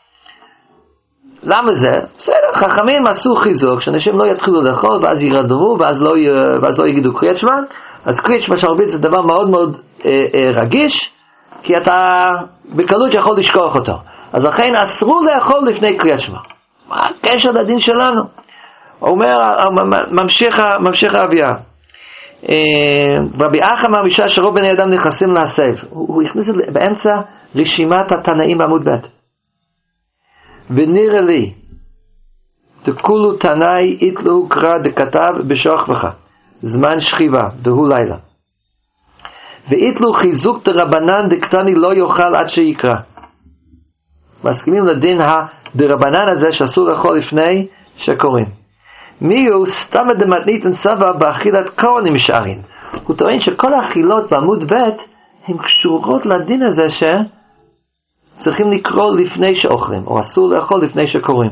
למה זה? בסדר, חכמים עשו חיזוק שאנשים לא יתחילו לאכול ואז ירדמו ואז לא יגידו קריאת שמע. אז קריאת שמע שערבית זה דבר מאוד מאוד רגיש, כי אתה בקלות יכול לשכוח אותו. אז לכן אסרו לאכול לפני קריאת שמע. מה הקשר לדין שלנו? הוא אומר, ממשיך האביה. רבי אחא אמר משעה שרוב בני אדם נכנסים להסב. הוא הכניס באמצע רשימת התנאים בעמוד ב'. ונראה לי דכולו תנאי איתלו קרא דכתב בשוח בך זמן שכיבה דהו לילה, ואיתלו חיזוק דרבנן דקטני לא יאכל עד שיקרא. מסכימים לדין הדרבנן הזה שאסור לאכול לפני שקוראים. מיהו סתם דמתנית סבא באכילת כהנים משארים. הוא טוען שכל האכילות בעמוד ב' הן קשורות לדין הזה שצריכים לקרוא לפני שאוכלים, או אסור לאכול לפני שקוראים.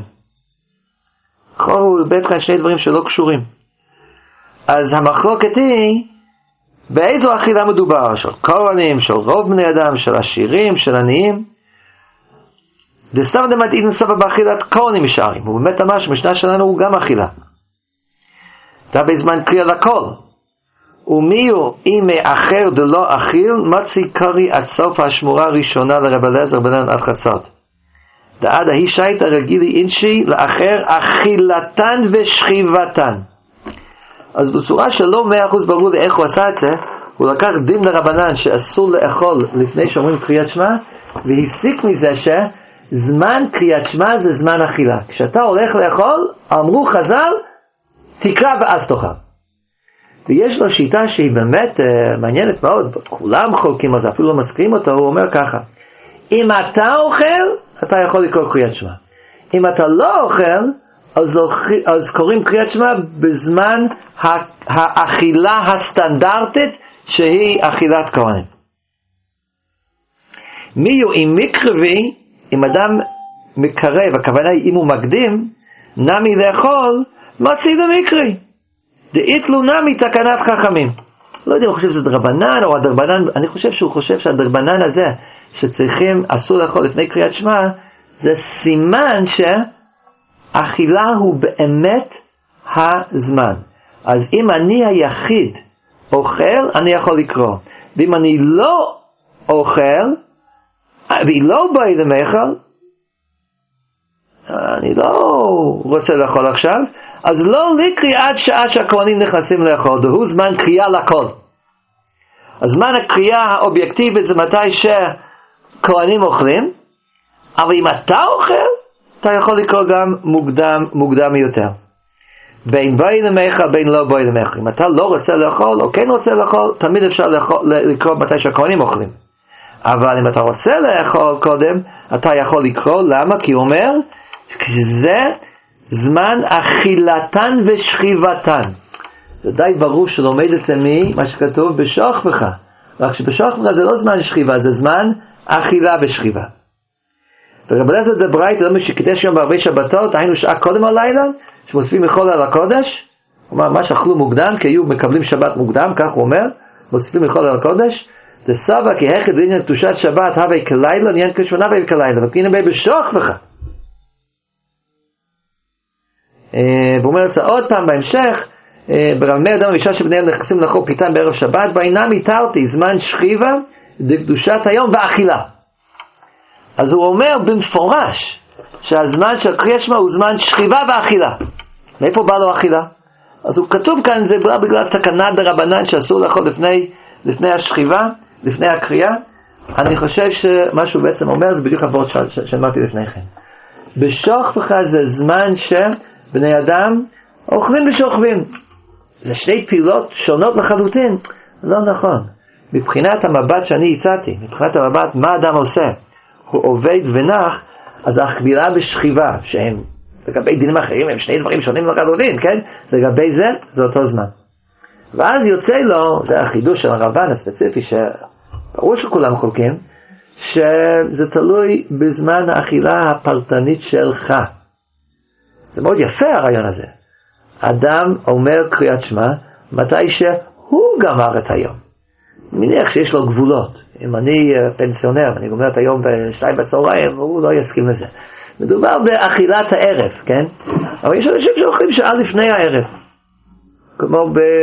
הוא בית כאן שני דברים שלא קשורים. אז המחלוקת היא באיזו אכילה מדובר, של כהנים, של רוב בני אדם, של עשירים, של עניים. דסתם דמתנית סבא באכילת כהנים משארים. הוא באמת אמר שמשנה שלנו הוא גם אכילה. אתה בזמן קריאה לכל. ומיהו אם אחר דלא אכיל, מצי קרי עד סוף השמורה הראשונה לרב אליעזר בנן עד חצות. דעד ההיא שייטה רגילי אינשי לאחר אכילתן ושכיבתן. אז בצורה שלא 100% ברור איך הוא עשה את זה, הוא לקח דין לרבנן שאסור לאכול לפני שאומרים קריאת שמע, והסיק מזה שזמן קריאת שמע זה זמן אכילה. כשאתה הולך לאכול, אמרו חז"ל, תקרא ואז תאכל. ויש לו שיטה שהיא באמת מעניינת מאוד, כולם חולקים על זה, אפילו לא מזכירים אותו. הוא אומר ככה: אם אתה אוכל, אתה יכול לקרוא קריאת שמע. אם אתה לא אוכל, אז קוראים קריאת שמע בזמן האכילה הסטנדרטית, שהיא אכילת כהנים. מיהו אם מקרבי, אם אדם מקרב, הכוונה היא אם הוא מקדים, נמי לאכול, מצי למקרי. דאיתלו נמי תקנת חכמים. לא יודע אם הוא חושב שזה דרבנן או הדרבנן, אני חושב שהוא חושב שהדרבנן הזה שצריכים, אסור לאכול לפני קריאת שמע, זה סימן שאכילה הוא באמת הזמן. אז אם אני היחיד אוכל, אני יכול לקרוא. ואם אני לא אוכל, והיא לא באה למאכל, אני לא רוצה לאכול עכשיו, אז לא לקריא עד שעה שהכהנים נכנסים לאכול, והוא זמן קריאה לכל. הזמן הקריאה האובייקטיבית זה מתי שכהנים אוכלים, אבל אם אתה אוכל, אתה יכול לקרוא גם מוקדם יותר. בין בואי למאכל, בין לא בואי למאכל. אם אתה לא רוצה לאכול, או כן רוצה לאכול, תמיד אפשר לקרוא מתי שהכהנים אוכלים. אבל אם אתה רוצה לאכול קודם, אתה יכול לקרוא, למה? כי הוא אומר, שזה זמן אכילתן ושכיבתן. זה די ברור שלומד אצל מי, מה שכתוב בשוכבך. רק שבשוכבך זה לא זמן שכיבה, זה זמן אכילה ושכיבה. ורב אליעזר דברייתא אומר שקידש יום בערבי שבתות, היינו שעה קודם הלילה, שמוסיפים מחול על הקודש, הוא אומר, מה שאכלו מוקדם, כי היו מקבלים שבת מוקדם, כך הוא אומר, מוסיפים מחול על הקודש, זה סבא כי הכד לעניין קדושת שבת, הווי כלילה, עניין כשמונה הווי כלילה, וכי נביא בשוכבך. והוא אומר את זה עוד פעם בהמשך, ברב מאיר אדם ואישה שבניהם נכנסים לחור פיתן בערב שבת, בעינם התרתי זמן שכיבה לקדושת היום ואכילה. אז הוא אומר במפורש שהזמן של קריאת שמע הוא זמן שכיבה ואכילה. מאיפה בא לו אכילה? אז הוא כתוב כאן, זה בגלל תקנה דרבנן שאסור לאכול לפני השכיבה, לפני הקריאה. אני חושב שמה שהוא בעצם אומר זה בדיוק עבוד שאמרתי לפני כן. בשוכבך זה זמן שבני אדם אוכלים ושוכבים. זה שני פעולות שונות לחלוטין. לא נכון. מבחינת המבט שאני הצעתי, מבחינת המבט מה אדם עושה, הוא עובד ונח, אז הכבילה בשכיבה, שהם לגבי דינים אחרים, הם שני דברים שונים לחלוטין, כן? לגבי זה אותו זמן. ואז יוצא לו, זה החידוש של הרמב"ן הספציפי, שברור שכולם חולקים, שזה תלוי בזמן האכילה הפרטנית שלך. זה מאוד יפה הרעיון הזה. אדם אומר קריאת שמע, מתי שהוא גמר את היום. מניח שיש לו גבולות. אם אני פנסיונר, אני גומר את היום ב2 בצהריים, הוא לא יסכים לזה. מדובר באכילת הערב, כן? אבל יש אנשים שאוכלים שעה לפני הערב. כמו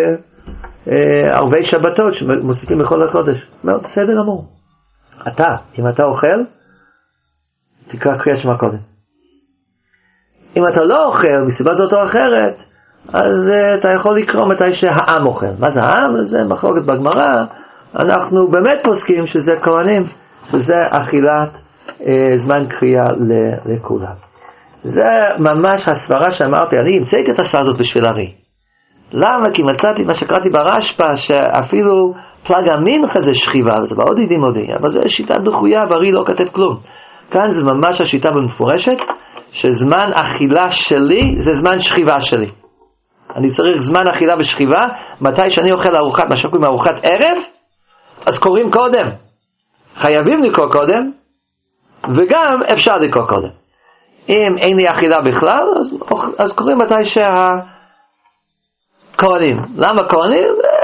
בערבי שבתות שמוסיפים בכל הקודש. מאוד בסדר גמור. אם אתה אוכל, תקרא קריאת שמע קודם. אם אתה לא אוכל, מסיבה זאת או אחרת, אז אתה יכול לקרוא מתי שהעם אוכל. מה זה העם? זה מחלוקת בגמרא. אנחנו באמת פוסקים שזה כהנים, שזה אכילת זמן קריאה לכולם. זה ממש הסברה שאמרתי, אני המצאתי את הסברה הזאת בשביל הרי. למה? כי מצאתי מה שקראתי ברשב"א, שאפילו פלג המנחה זה שכיבה, וזה מאוד ידים מודי, אבל זה שיטה דחויה, והרי לא כתב כלום. כאן זה ממש השיטה במפורשת, שזמן אכילה שלי זה זמן שכיבה שלי. אני צריך זמן אכילה ושכיבה, מתי שאני אוכל ארוחת, מה שקוראים ארוחת ערב, אז קוראים קודם. חייבים לקרוא קודם, וגם אפשר לקרוא קודם. אם אין לי אכילה בכלל, אז קוראים מתי שהכהנים. למה כהנים?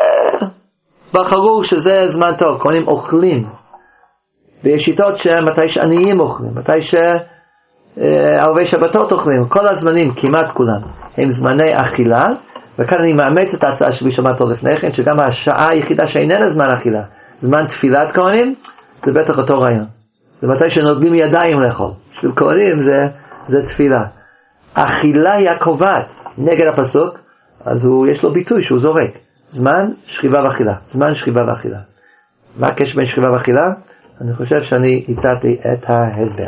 בחרו שזה זמן טוב, כהנים אוכלים. ויש שיטות שמתי שעניים אוכלים, מתי שערבי שבתות אוכלים, כל הזמנים, כמעט כולם, הם זמני אכילה, וכאן אני מאמץ את ההצעה שלי שמעתו לפני כן, שגם השעה היחידה שאיננה זמן אכילה, זמן תפילת כהנים, זה בטח אותו רעיון. זה מתי שנוגעים ידיים לאכול. בשביל כהנים זה תפילה. אכילה היא הקובעת נגד הפסוק, אז יש לו ביטוי שהוא זורק. זמן שכיבה ואכילה. זמן שכיבה ואכילה. מה הקשר בין שכיבה ואכילה? אני חושב שאני הצעתי את ההסבר.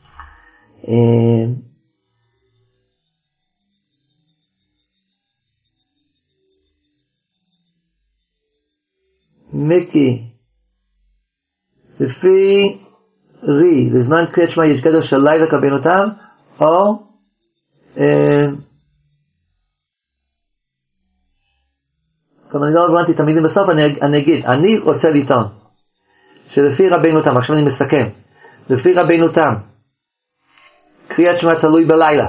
מיקי, לפי רי, לזמן קריאת שמע יש גדר של לילה כבינותם, או אני לא הבנתי את המילים בסוף, אני אגיד, אני רוצה לטעון שלפי רבינו תם, עכשיו אני מסכם, לפי רבינו תם קריאת שמע תלוי בלילה,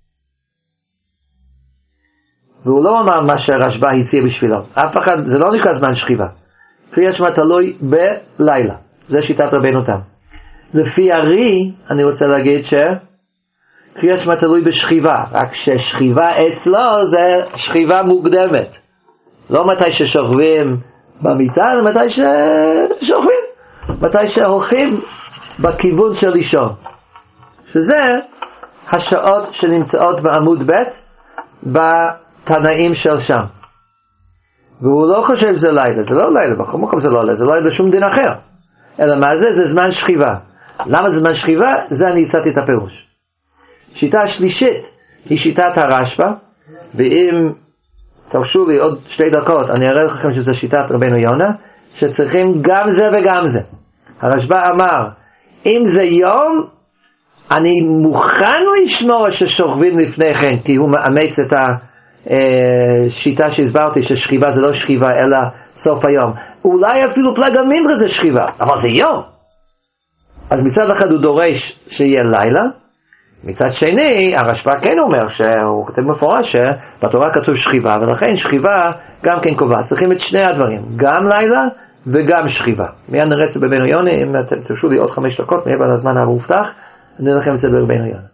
והוא לא אמר מה שהרשב"א הציע בשבילו, אף אחד, זה לא נקרא זמן שכיבה, קריאת שמע תלוי בלילה, זה שיטת רבינו תם. לפי הרי אני רוצה להגיד שקריאת שמע תלוי בשכיבה, רק ששכיבה אצלו זה שכיבה מוקדמת, לא מתי ששוכבים במיטה, אלא מתי ששוכבים, מתי שהולכים בכיוון של לישון, שזה השעות שנמצאות בעמוד ב' בתנאים של שם. והוא לא חושב שזה לילה, זה לא לילה, בכל מקום זה לא לילה, זה לא לילה שום דין אחר, אלא מה זה? זה זמן שכיבה. למה זה זמן שכיבה? זה אני הצעתי את הפירוש. שיטה השלישית היא שיטת הרשב"א, ואם תרשו לי עוד 2 דקות, אני אראה לכם שזו שיטת רבנו יונה, שצריכים גם זה וגם זה. הרשב"א אמר, אם זה יום, אני מוכן לשמור ששוכבים לפני כן, כי הוא מאמץ את השיטה שהסברתי, ששכיבה זה לא שכיבה, אלא סוף היום. אולי אפילו פלג המנחה זה שכיבה, אבל זה יום. אז מצד אחד הוא דורש שיהיה לילה, מצד שני, הרשב"א כן אומר, שהוא כותב מפורש שבתורה כתוב שכיבה, ולכן שכיבה גם כן קובעת. צריכים את שני הדברים, גם לילה וגם שכיבה. מיד נראה את זה בבנו יונה, אם אתם תרשו לי עוד 5 דקות, מעבר לזמן המובטח, אני אראה לכם את זה בבנו יונה.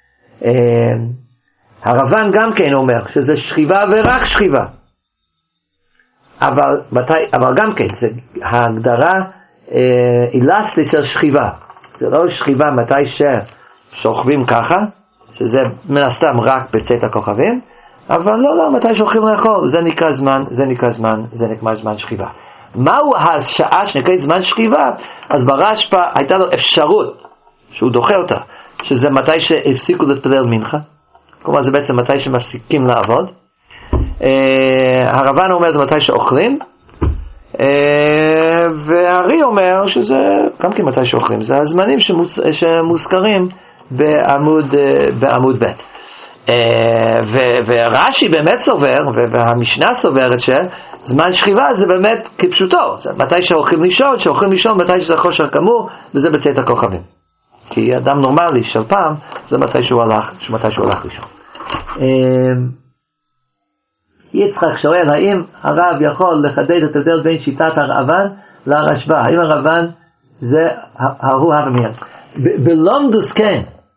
הרבן גם כן אומר שזה שכיבה ורק שכיבה. אבל גם כן, זה ההגדרה אילסטית של שכיבה. זה לא שכיבה מתי ששוכבים ככה, שזה מן הסתם רק בצאת הכוכבים, אבל לא, מתי שהולכים לאכול, זה נקרא זמן שכיבה. מהו השעה שנקראת זמן שכיבה? אז ברשב"א הייתה לו אפשרות, שהוא דוחה אותה, שזה מתי שהפסיקו להתפלל מנחה, כלומר זה בעצם מתי שמפסיקים לעבוד. הרבן אומר זה מתי שאוכלים, והארי אומר שזה גם כן מתי שאוכלים, זה הזמנים שמוזכרים בעמוד ב'. ורש"י באמת סובר, והמשנה סוברת שזמן שכיבה זה באמת כפשוטו, זה מתי שהולכים לישון, מתי שזה חושך כמור, וזה בצאת הכוכבים. כי אדם נורמלי של פעם, זה מתי שהוא הלך לישון. יצחק שואל, האם הרב יכול לחדד את ההבדל בין שיטת הרעב"ן לרשב"א? האם הרעב"ן זה ההוא המיר? בלומדוס כן.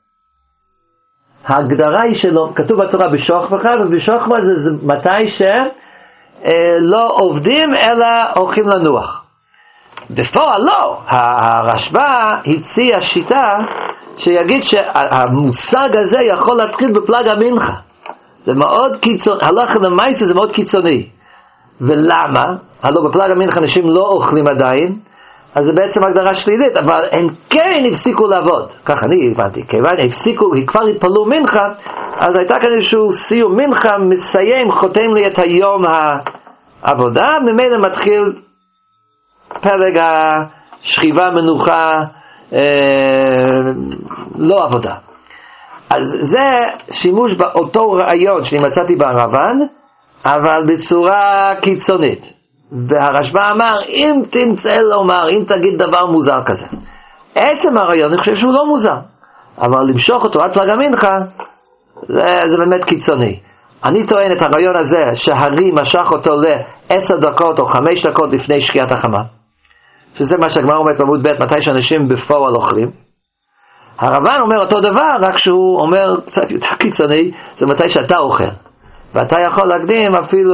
ההגדרה היא שלו, כתוב בתורה בשוכבך, ובשוכבך זה מתי שלא עובדים אלא הולכים לנוח. בפועל לא. הרשב"א הציע שיטה שיגיד שהמושג הזה יכול להתחיל בפלג המנחה. זה מאוד קיצוני, הלכה למעשה זה מאוד קיצוני. ולמה? הלוא בפלג המנחה אנשים לא אוכלים עדיין, אז זה בעצם הגדרה שלילית, אבל הם כן הפסיקו לעבוד. ככה אני הבנתי, כיוון הפסיקו, כבר התפללו מנחה, אז הייתה כאן איזשהו סיום מנחה, מסיים, חותם לי את היום העבודה, ממילא מתחיל פלג השכיבה מנוחה, לא עבודה. אז זה שימוש באותו רעיון שאני מצאתי ברבן, אבל בצורה קיצונית. והרשב"א אמר, אם תמצא לומר, אם תגיד דבר מוזר כזה. עצם הרעיון, אני חושב שהוא לא מוזר. אבל למשוך אותו עד פלג המנחה, זה באמת קיצוני. אני טוען את הרעיון הזה, שהרי משך אותו ל10 דקות או 5 דקות לפני שקיעת החמה. שזה מה שהגמרא אומרת בעמוד ב', מתי שאנשים בפועל אוכלים. הרבן אומר אותו דבר, רק שהוא אומר קצת יותר קיצוני, זה מתי שאתה אוכל. ואתה יכול להקדים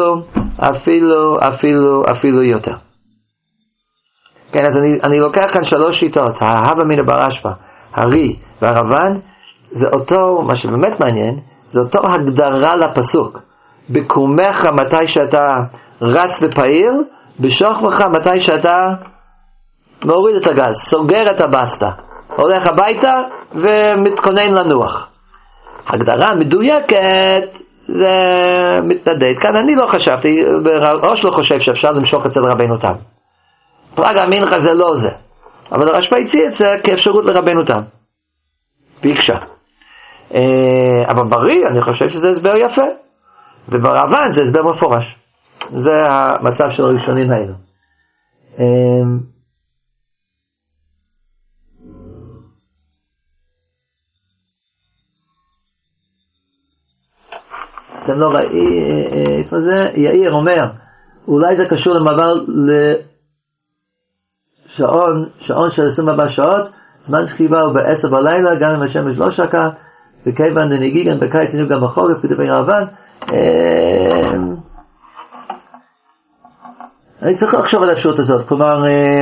אפילו יותר. כן, אז אני לוקח כאן 3 שיטות, ההווה מן ברשב"א, הרי והרבן, זה אותו, מה שבאמת מעניין, זה אותו הגדרה לפסוק. בקומך מתי שאתה רץ ופעיל, בשוכבך מתי שאתה מוריד את הגז, סוגר את הבסטה, הולך הביתה ומתכונן לנוח. הגדרה מדויקת זה מתנדד. כאן אני לא חשבתי, ראש לא חושב שאפשר למשוך אצל רבנו תם. פלג המנחה זה לא זה. אבל הרשב"א הציע את זה כאפשרות לרבנו תם. ביקשה. אבל בריא, אני חושב שזה הסבר יפה. וברעב"ן זה הסבר מפורש. זה המצב של הראשונים האלו. אתם לא ראי, איפה זה? יאיר אומר, אולי זה קשור למעבר לשעון של 24 שעות, זמן שכיבה הוא ב10 בלילה, גם אם השמש לא שקע, וכיוון דנגיגן בקיץ היינו גם בחורף, כדברי רעב"ן. אני צריך לחשוב על האפשרות הזאת, כלומר,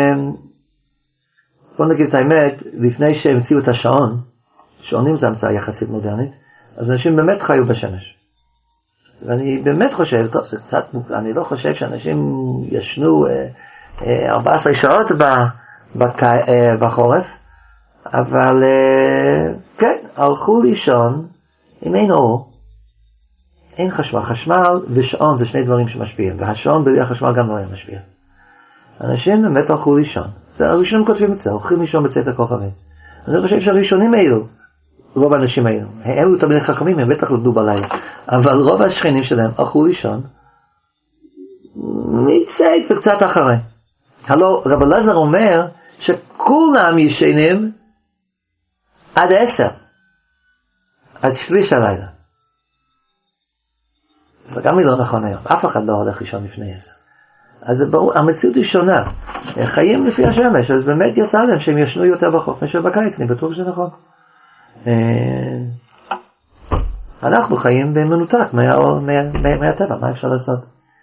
בוא נגיד את האמת, לפני שהמציאו את השעון, שעונים זה המצאה יחסית מודרנית, אז אנשים באמת חיו בשמש. ואני באמת חושב, טוב, זה קצת, אני לא חושב שאנשים ישנו 14 שעות בחורף, אבל כן, הלכו לישון עם אין אור, אין חשמל. חשמל ושעון זה שני דברים שמשפיעים, והשעון בלי החשמל גם לא היה משפיע. אנשים באמת הלכו לישון. זה הראשונים כותבים את זה, הולכים לישון בצאת הכוכבים. אני חושב שהראשונים האלו, רוב האנשים האלו, הם תמיד חכמים, הם בטח למדו בלילה, אבל רוב השכנים שלהם הלכו לישון, מצאת וקצת אחרי. הלא, רב אלעזר אומר שכולם ישנים עד 10, עד שליש הלילה. וגם היא לא נכון היום, אף אחד לא הולך לישון לפני 10. אז זה ברור, המציאות היא שונה. חיים לפי השמש, אז באמת יצא להם שהם ישנו יותר בחוף מאשר בקיץ, אני בטוח שזה נכון. אנחנו חיים במנותק מהטבע, מה אפשר לעשות?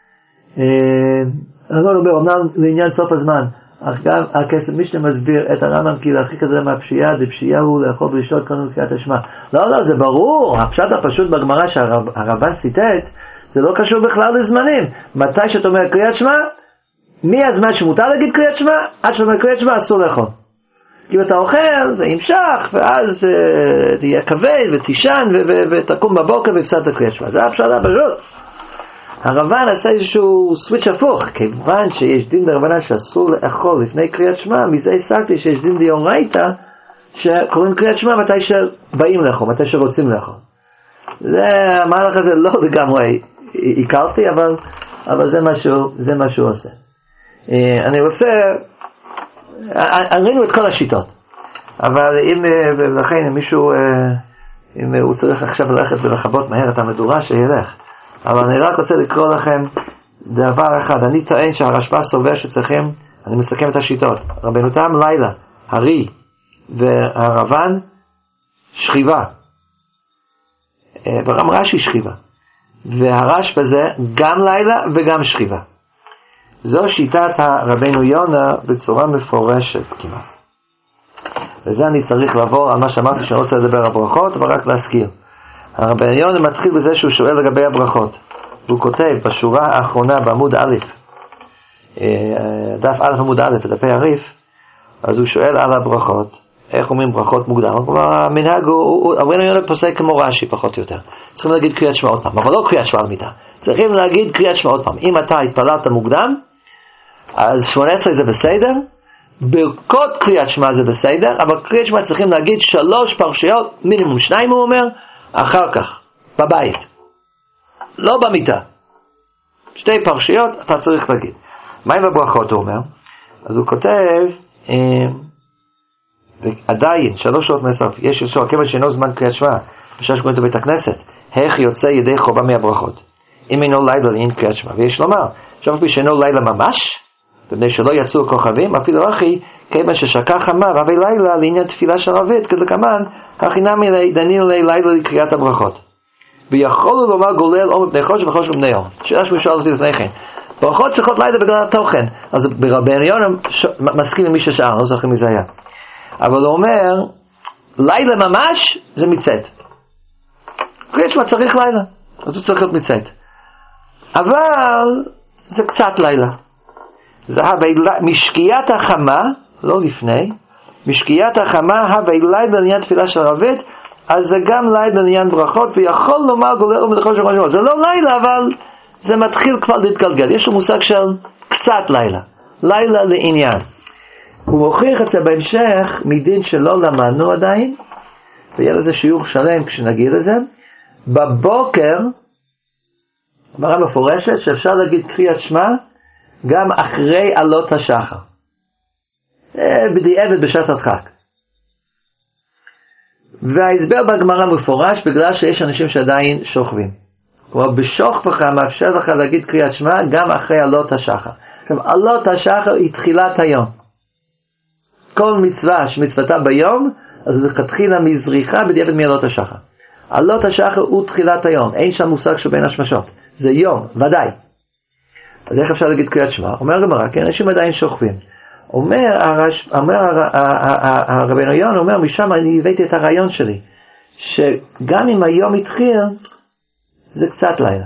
אני לא אומר, אמנם לעניין סוף הזמן, אך גם הכסף משנה מסביר את הרמב"ם כי להרחיק את זה מהפשיעה, דפשיעה הוא לאכול ולשתות קודם קריאת השמע. לא, זה ברור, הפשט הפשוט בגמרא שהרבן ציטט, זה לא קשור בכלל לזמנים. מתי שאתה אומר קריאת שמע, מהזמן שמותר להגיד קריאת שמע, עד שאתה אומר קריאת שמע אסור לאכול. כי אם אתה אוכל, זה ימשך, ואז תהיה כבד ותישן, ותקום בבוקר והפסדת קריאת שמע. זה הפשט הפשוט. הרבן עשה איזשהו סוויץ' הפוך, כיוון שיש דין דרבנן שאסור לאכול לפני קריאת שמע, מזה השגתי שיש דין דאורייתא שקוראים קריאת שמע מתי שבאים לאכול, מתי שרוצים לאכול. זה, המהלך הזה לא לגמרי הכרתי, אבל זה מה שהוא עושה. אני רוצה, ראינו את כל השיטות, אבל לכן אם מישהו, אם הוא צריך עכשיו ללכת ולכבות מהר את המדורה, שילך. אבל אני רק רוצה לקרוא לכם דבר אחד. אני טוען שהרשב"א סובר שצריכים, אני מסכם את השיטות, רבנו תם לילה, הרי והרבן שכיבה, וגם רש"י שכיבה, והרשב"א זה גם לילה וגם שכיבה. זו שיטת רבנו יונה בצורה מפורשת כמעט. וזה אני צריך לעבור על מה שאמרתי שאני רוצה לדבר על ברכות, אבל רק להזכיר. רבנו יונה מתחיל בזה שהוא שואל לגבי הברכות. הוא כותב בשורה האחרונה בעמוד א', דף א' עמוד א', בדפי הריף, אז הוא שואל על הברכות, איך אומרים ברכות מוקדם? כלומר, המנהג הוא, רבנו יונה פוסק כמו רש"י פחות או יותר. צריכים להגיד קריאת שמע עוד פעם, אבל לא קריאת שמע על מיטה. צריכים להגיד קריאת שמע עוד פעם. אם אתה התפללת מוקדם, אז 18 זה בסדר, ברכות קריאת שמע זה בסדר, אבל קריאת שמע צריכים להגיד 3 פרשיות, מינימום 2 הוא אומר, אחר כך, בבית. לא במיטה. 2 פרשיות אתה צריך להגיד. מה עם הברכות הוא אומר? אז הוא כותב, עדיין 3 שעות מסוף, יש ישוע, כיוון שאינו זמן קריאת שמע, בשעה שקוראים בבית הכנסת, איך יוצא ידי חובה מהברכות? אם אינו לילה לעניין קריאת שמע, ויש לומר, שאף פי שאינו לילה ממש, ובני שלא יצאו כוכבים, אפילו אחי, כיוון ששכח אמר, רבי לילה לעניין תפילה של רבית, כדקמן, הכינם דניל לילה לקריאת הברכות. ויכולו לומר גולל או מפני חושך וחושך מפני יום. שאלה שמישהו אותי לפני כן. ברכות צריכות לילה בגלל התוכן. אז ברבנו יונה מסכים עם מי ששאל, לא זוכר מי זה היה. אבל הוא אומר, לילה ממש זה מצאת. קריאת שמע צריך לילה, אז הוא צריך להיות מצאת. אבל זה קצת לילה. זה משקיעת החמה, לא לפני, משקיעת החמה הווה לילה לעניין תפילה של רבית, אז זה גם לילה לעניין ברכות, ויכול לומר גולל ומדחול של משהו. זה לא לילה, אבל זה מתחיל כבר להתגלגל. יש לו מושג של קצת לילה. לילה לעניין. הוא מוכיח את זה בהמשך מדין שלא למדנו עדיין, ויהיה לזה שיעור שלם כשנגיד לזה. בבוקר, אמרה מפורשת שאפשר להגיד קריאת שמע גם אחרי עלות השחר. בדיעבד בשעת הדחק. וההסבר בגמרא מפורש בגלל שיש אנשים שעדיין שוכבים. כלומר, בשוכבך מאפשר לך להגיד קריאת שמע גם אחרי עלות השחר. עכשיו, עלות השחר היא תחילת היום. כל מצווה שמצוותה ביום, אז זה תתחילה מזריחה בדיעבד מעלות השחר. עלות השחר הוא תחילת היום. אין שם מושג שבין השמשות. זה יום, ודאי. אז איך אפשר להגיד קריאת שמע? אומר הגמרא, כי אנשים עדיין שוכבים. אומר רבנו יונה, אומר משם אני הבאתי את הרעיון שלי, שגם אם היום התחיל, זה קצת לילה.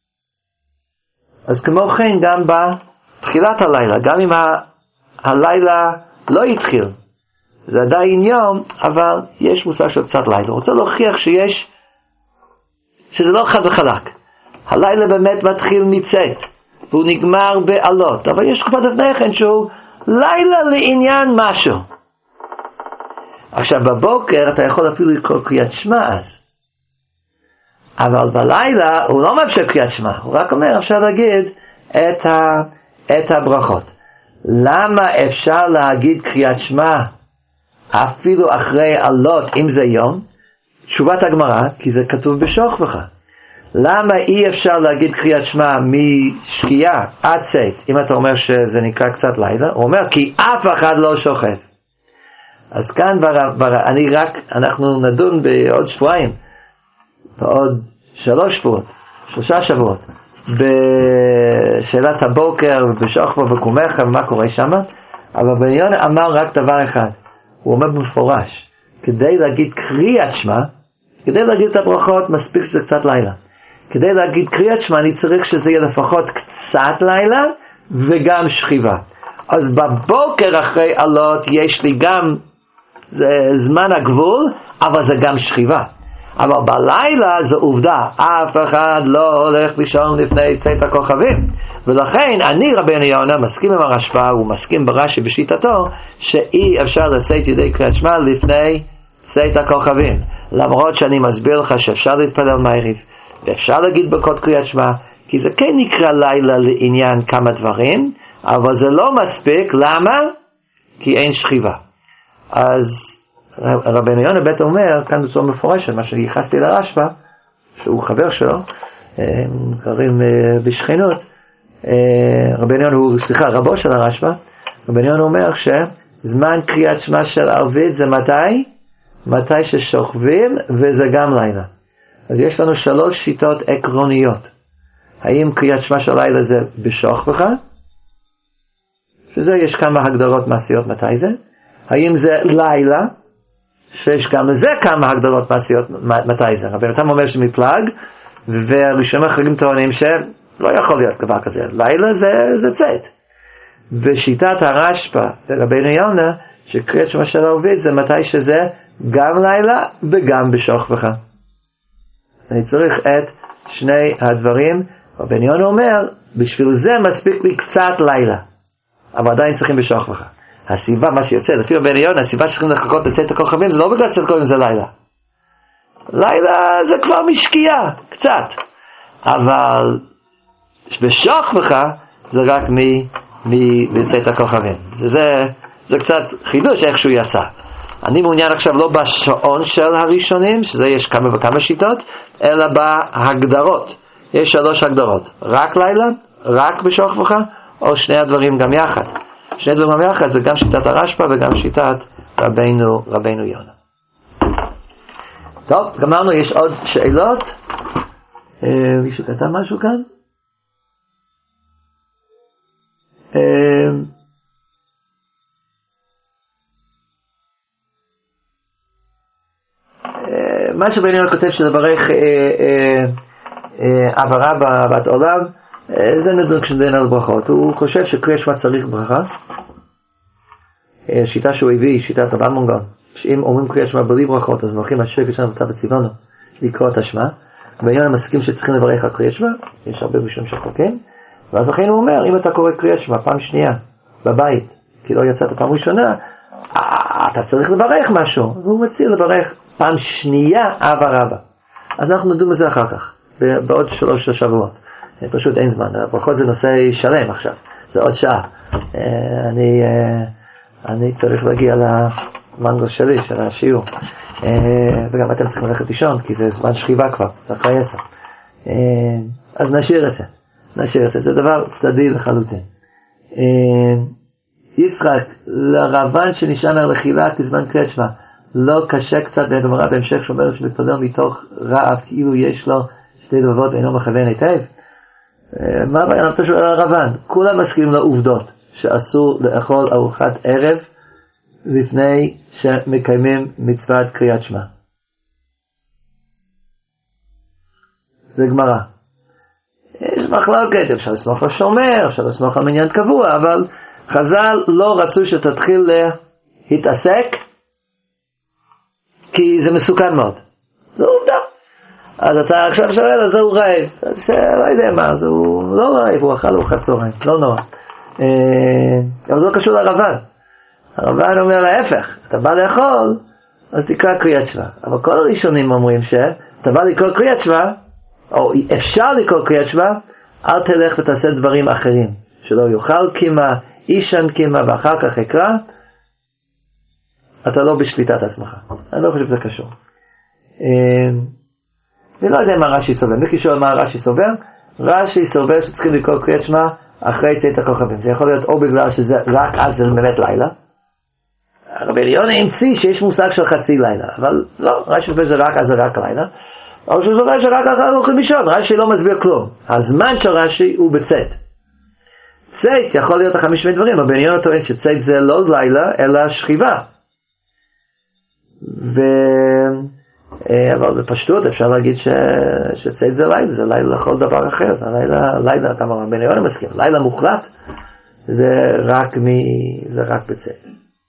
אז כמו כן גם בתחילת הלילה, גם אם הלילה לא התחיל, זה עדיין יום, אבל יש מושג של קצת לילה. הוא רוצה להוכיח שזה לא חד וחלק. הלילה באמת מתחיל מצאת, והוא נגמר בעלות, אבל יש תקופת לפני כן שהוא לילה לעניין משהו. עכשיו בבוקר אתה יכול אפילו לקרוא קריאת שמע אז, אבל בלילה הוא לא מאפשר קריאת שמע, הוא רק אומר אפשר להגיד את הברכות. למה אפשר להגיד קריאת שמע אפילו אחרי עלות אם זה יום? תשובת הגמרא, כי זה כתוב בשוכבך. למה אי אפשר להגיד קריאת שמע משקיעה עד צאת, אם אתה אומר שזה נקרא קצת לילה? הוא אומר כי אף אחד לא שוכב. אז כאן אנחנו נדון בעוד שבועיים, בעוד 3 שבועות, בשאלת הבוקר ובשוכבו ובקומך ומה קורה שם. אבל בן יונה אמר רק דבר אחד, הוא אומר במפורש, כדי להגיד קריאת שמע, כדי להגיד את הברכות מספיק שזה קצת לילה. כדי להגיד קריאת שמע אני צריך שזה יהיה לפחות קצת לילה וגם שכיבה. אז בבוקר אחרי עלות יש לי גם זמן הגבול, אבל זה גם שכיבה. אבל בלילה זה עובדה, אף אחד לא הולך לישון לפני צאת הכוכבים. ולכן אני רבנו יונה מסכים עם הרשב"א, הוא מסכים ברש"י בשיטתו שאי אפשר לצאת ידי קריאת שמע לפני צאת הכוכבים. למרות שאני מסביר לך שאפשר להתפלל מעריב ואפשר להגיד ברכות קריאת שמע, כי זה כן נקרא לילה לעניין כמה דברים, אבל זה לא מספיק. למה? כי אין שכיבה. אז רבנו יונה בית אומר כאן בצורה מפורשת, מה שייחסתי לרשב"א שהוא חבר שלו, קוראים בשכנות, רבנו יונה הוא, רבו של הרשב"א. רבנו יונה אומר שזמן קריאת שמע של ערבית זה מתי ששוכבים, וזה גם לילה. אז יש לנו 3 שיטות עקרוניות. האם קריאת שמע של לילה זה בשוכבך, שזה יש כמה הגדרות מעשיות מתי זה. האם זה לילה, שיש גם לזה כמה הגדרות מעשיות מתי זה. רבי נתן אומר שמפלג, והראשונים האחרים טוענים שלא יכול להיות דבר כזה, לילה זה צאת. ושיטת הרשב"א ורבנו יונה שקריאת שמע של ערבית זה מתי שזה גם לילה וגם בשוכבך. אני צריך את שני הדברים. רבנו יונה אומר בשביל זה מספיק לי קצת לילה, אבל עדיין צריכים בשוכבך. הסיבה מה שיוצא לפי רבנו יונה, הסיבה שצריכים לחכות לצאת הכוכבים זה לא בגלל שקוראים זה לילה. לילה זה כבר משקיעה קצת, אבל בשוכבך זה רק מצאת הכוכבים. זה קצת חידוש איך שהוא יצא. אני מעוניין עכשיו לא בשעון של הראשונים, שזה יש כמה וכמה שיטות, אלא בהגדרות. יש 3 הגדרות, רק לילה, רק בשוכבך, או שני הדברים גם יחד. שני דברים גם יחד זה גם שיטת הרשב"א וגם שיטת רבנו יונה. טוב, גמרנו, יש עוד שאלות? מישהו כתב משהו כאן? מה שבן יונה כותב שלברך עברה בת עולם, זה נדון כשנדון על ברכות. הוא חושב שקריאת שמע צריך ברכה. שיטה שהוא הביא, שיטת רבן מונגן, שאם אומרים קריאת שמע בלי ברכות אז מברכים אשר כשנה ואתה בצבענו לקרוא את השמע. בן יונה מסכים שצריכים לברך על קריאת שמע, יש הרבה ראשונים שחוקים, ואז לכן הוא אומר אם אתה קורא קריאת שמע פעם שנייה בבית כי לא יצאת פעם ראשונה, אתה צריך לברך משהו, והוא מציע לברך פעם שנייה אבא רבא. אז אנחנו נדון בזה אחר כך בעוד 3 שבועות, פשוט אין זמן, הברכות זה נושא שלם עכשיו, זה עוד שעה. אני צריך להגיע למנגו שלי, של השיעור, וגם אתם צריכים ללכת לישון כי זה זמן שכיבה כבר, זה אחרי 10. אז נשאיר את זה, זה דבר צדדי לחלוטין. יצחק, לרבן שנשען על רכילה כזמן קריאת שמע, לא קשה קצת בגמרא בהמשך שאומר שמתפלל מתוך רעב כאילו יש לו 2 לבבות ואינו מכוון היטב? מה הבעיה? אתה שואל על הרבן, כולם מסכימים לעובדות שאסור לאכול ארוחת ערב לפני שמקיימים מצוות קריאת שמע. זה גמרא. יש מחלוקת, אפשר לסמוך על שומר, אפשר לסמוך על מניין קבוע, אבל חז"ל לא רצו שתתחיל להתעסק כי זה מסוכן מאוד. זו עובדה. אז אתה עכשיו שואל, אז הוא רעב. אז לא יודע מה, אז הוא לא רעב, הוא אכל ארוחת צהריים, לא נורא. אבל זה לא קשור לרבן. הרבן אומר להפך, אתה בא לאכול, אז תקרא קריאת שמע. אבל כל הראשונים אומרים שאתה בא לקרוא קריאת שמע, או אפשר לקרוא קריאת שמע, אל תלך ותעשה דברים אחרים. שלא יאכל קימה, אישן קימה, ואחר כך יקרא, אתה לא בשליטת עצמך. אני לא חושב שזה קשור. אני לא יודע מה רש"י סובר. מי שואל מה רש"י סובר? רש"י סובר שצריכים לקרוא קריאת שמע אחרי צאת הכוכבים. זה יכול להיות או בגלל שזה רק אז זה באמת לילה. רבי אליונה המציא שיש מושג של חצי לילה, אבל לא, רש"י סובר שזה רק אז זה רק לילה. או שהוא סובר שרק אחר הולכים לישון. רש"י לא מסביר כלום. הזמן של רש"י הוא בצאת. צאת יכול להיות 5 דברים. רבי אליונה טוען שצאת זה לא לילה אלא שכיבה. אבל בפשטות אפשר להגיד שצאת זה לילה, זה לילה לכל דבר אחר, זה לילה, אתה אומר, בן יונה מסכים, לילה מוחלט, זה רק בצאת.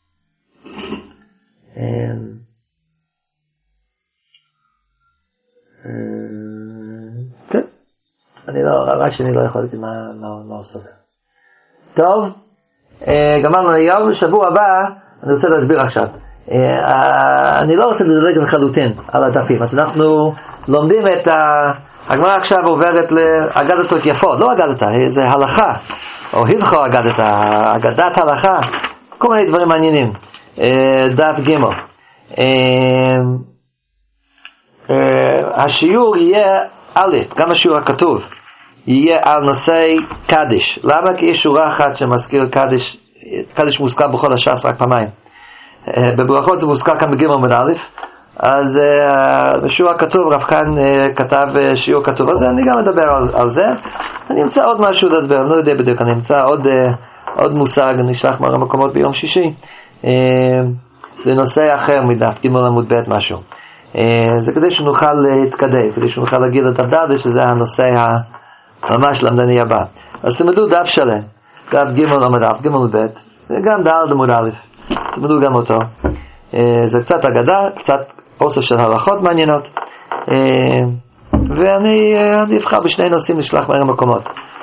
כן, אני לא יכול להגיד מה עושה. טוב, גמרנו היום, בשבוע הבא, אני רוצה להסביר עכשיו. אני לא רוצה לדלג לחלוטין על הדפים, אז אנחנו לומדים את הגמרא עכשיו עוברת לאגדתות יפות, לא אגדתה, זה הלכה, או הלכו אגדתה, אגדת הלכה, כל מיני דברים מעניינים. דף ג' השיעור יהיה א', גם השיעור הכתוב יהיה על נושא קדיש. למה? כי יש שורה אחת שמזכיר קדיש, קדיש מוזכר בכל הש"ס רק פעמיים. בברכות זה מוזכר כאן בג' עמוד א', אז בשיעור הכתוב רב כאן כתב שיעור כתוב, אז אני גם מדבר על זה. אני אמצא עוד משהו לדבר, אני לא יודע בדיוק, אני אמצא עוד מושג, אני אשלח מראה מקומות ביום שישי, לנושא אחר מדף, ג' עמוד ב' משהו. זה כדי שנוכל להתקדם, כדי שנוכל להגיד את הדף, שזה הנושא ממש למדני הבא. אז תלמדו דף שלם, דף ג' עמוד א', ג' עמוד ב', וגם ד' עמוד א'. תלמדו גם אותו. זה קצת אגדה, קצת אוסף של הלכות מעניינות, ואני אבחר בשני נושאים לשלח מהר מקומות,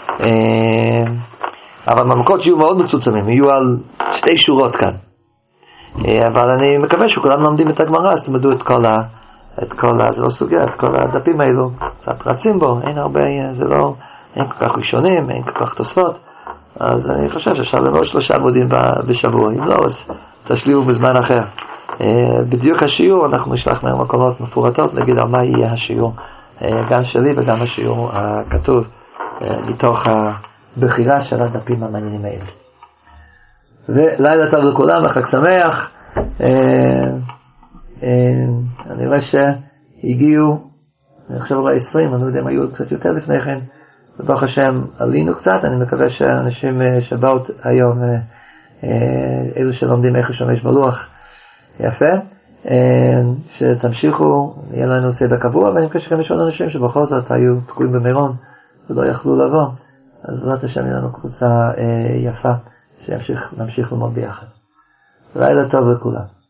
אבל המקומות יהיו מאוד מצוצמים, יהיו על 2 שורות כאן, אבל אני מקווה שכולם לומדים את הגמרא, אז תלמדו את כל זה לא סוגיה, את כל הדפים האלו, קצת רצים בו, אין הרבה, זה לא, אין כל כך ראשונים, אין כל כך תוספות, אז אני חושב שאפשר ללמוד 3 עמודים בשבוע, אם לא, אז תשלימו בזמן אחר. בדיוק השיעור, אנחנו נשלח מהר מקומות מפורטות, להגיד על מה יהיה השיעור, גם שלי וגם השיעור הכתוב, מתוך הבחירה של הדפים המעניינים האלה. ולילה טוב לכולם, חג שמח. אני רואה שהגיעו, אני חושב אולי 20, אני לא יודע אם היו קצת יותר לפני כן, ברוך השם עלינו קצת, אני מקווה שאנשים שבאו היום, אלו שלומדים איך לשמש בלוח, יפה, שתמשיכו, יהיה לנו סדר קבוע, ואני מקווה שגם יש עוד אנשים שבכל זאת היו תקועים במירון ולא יכלו לבוא, אז בעזרת השם יהיה לנו קבוצה יפה, שנמשיך ללמוד ביחד. לילה טוב לכולם.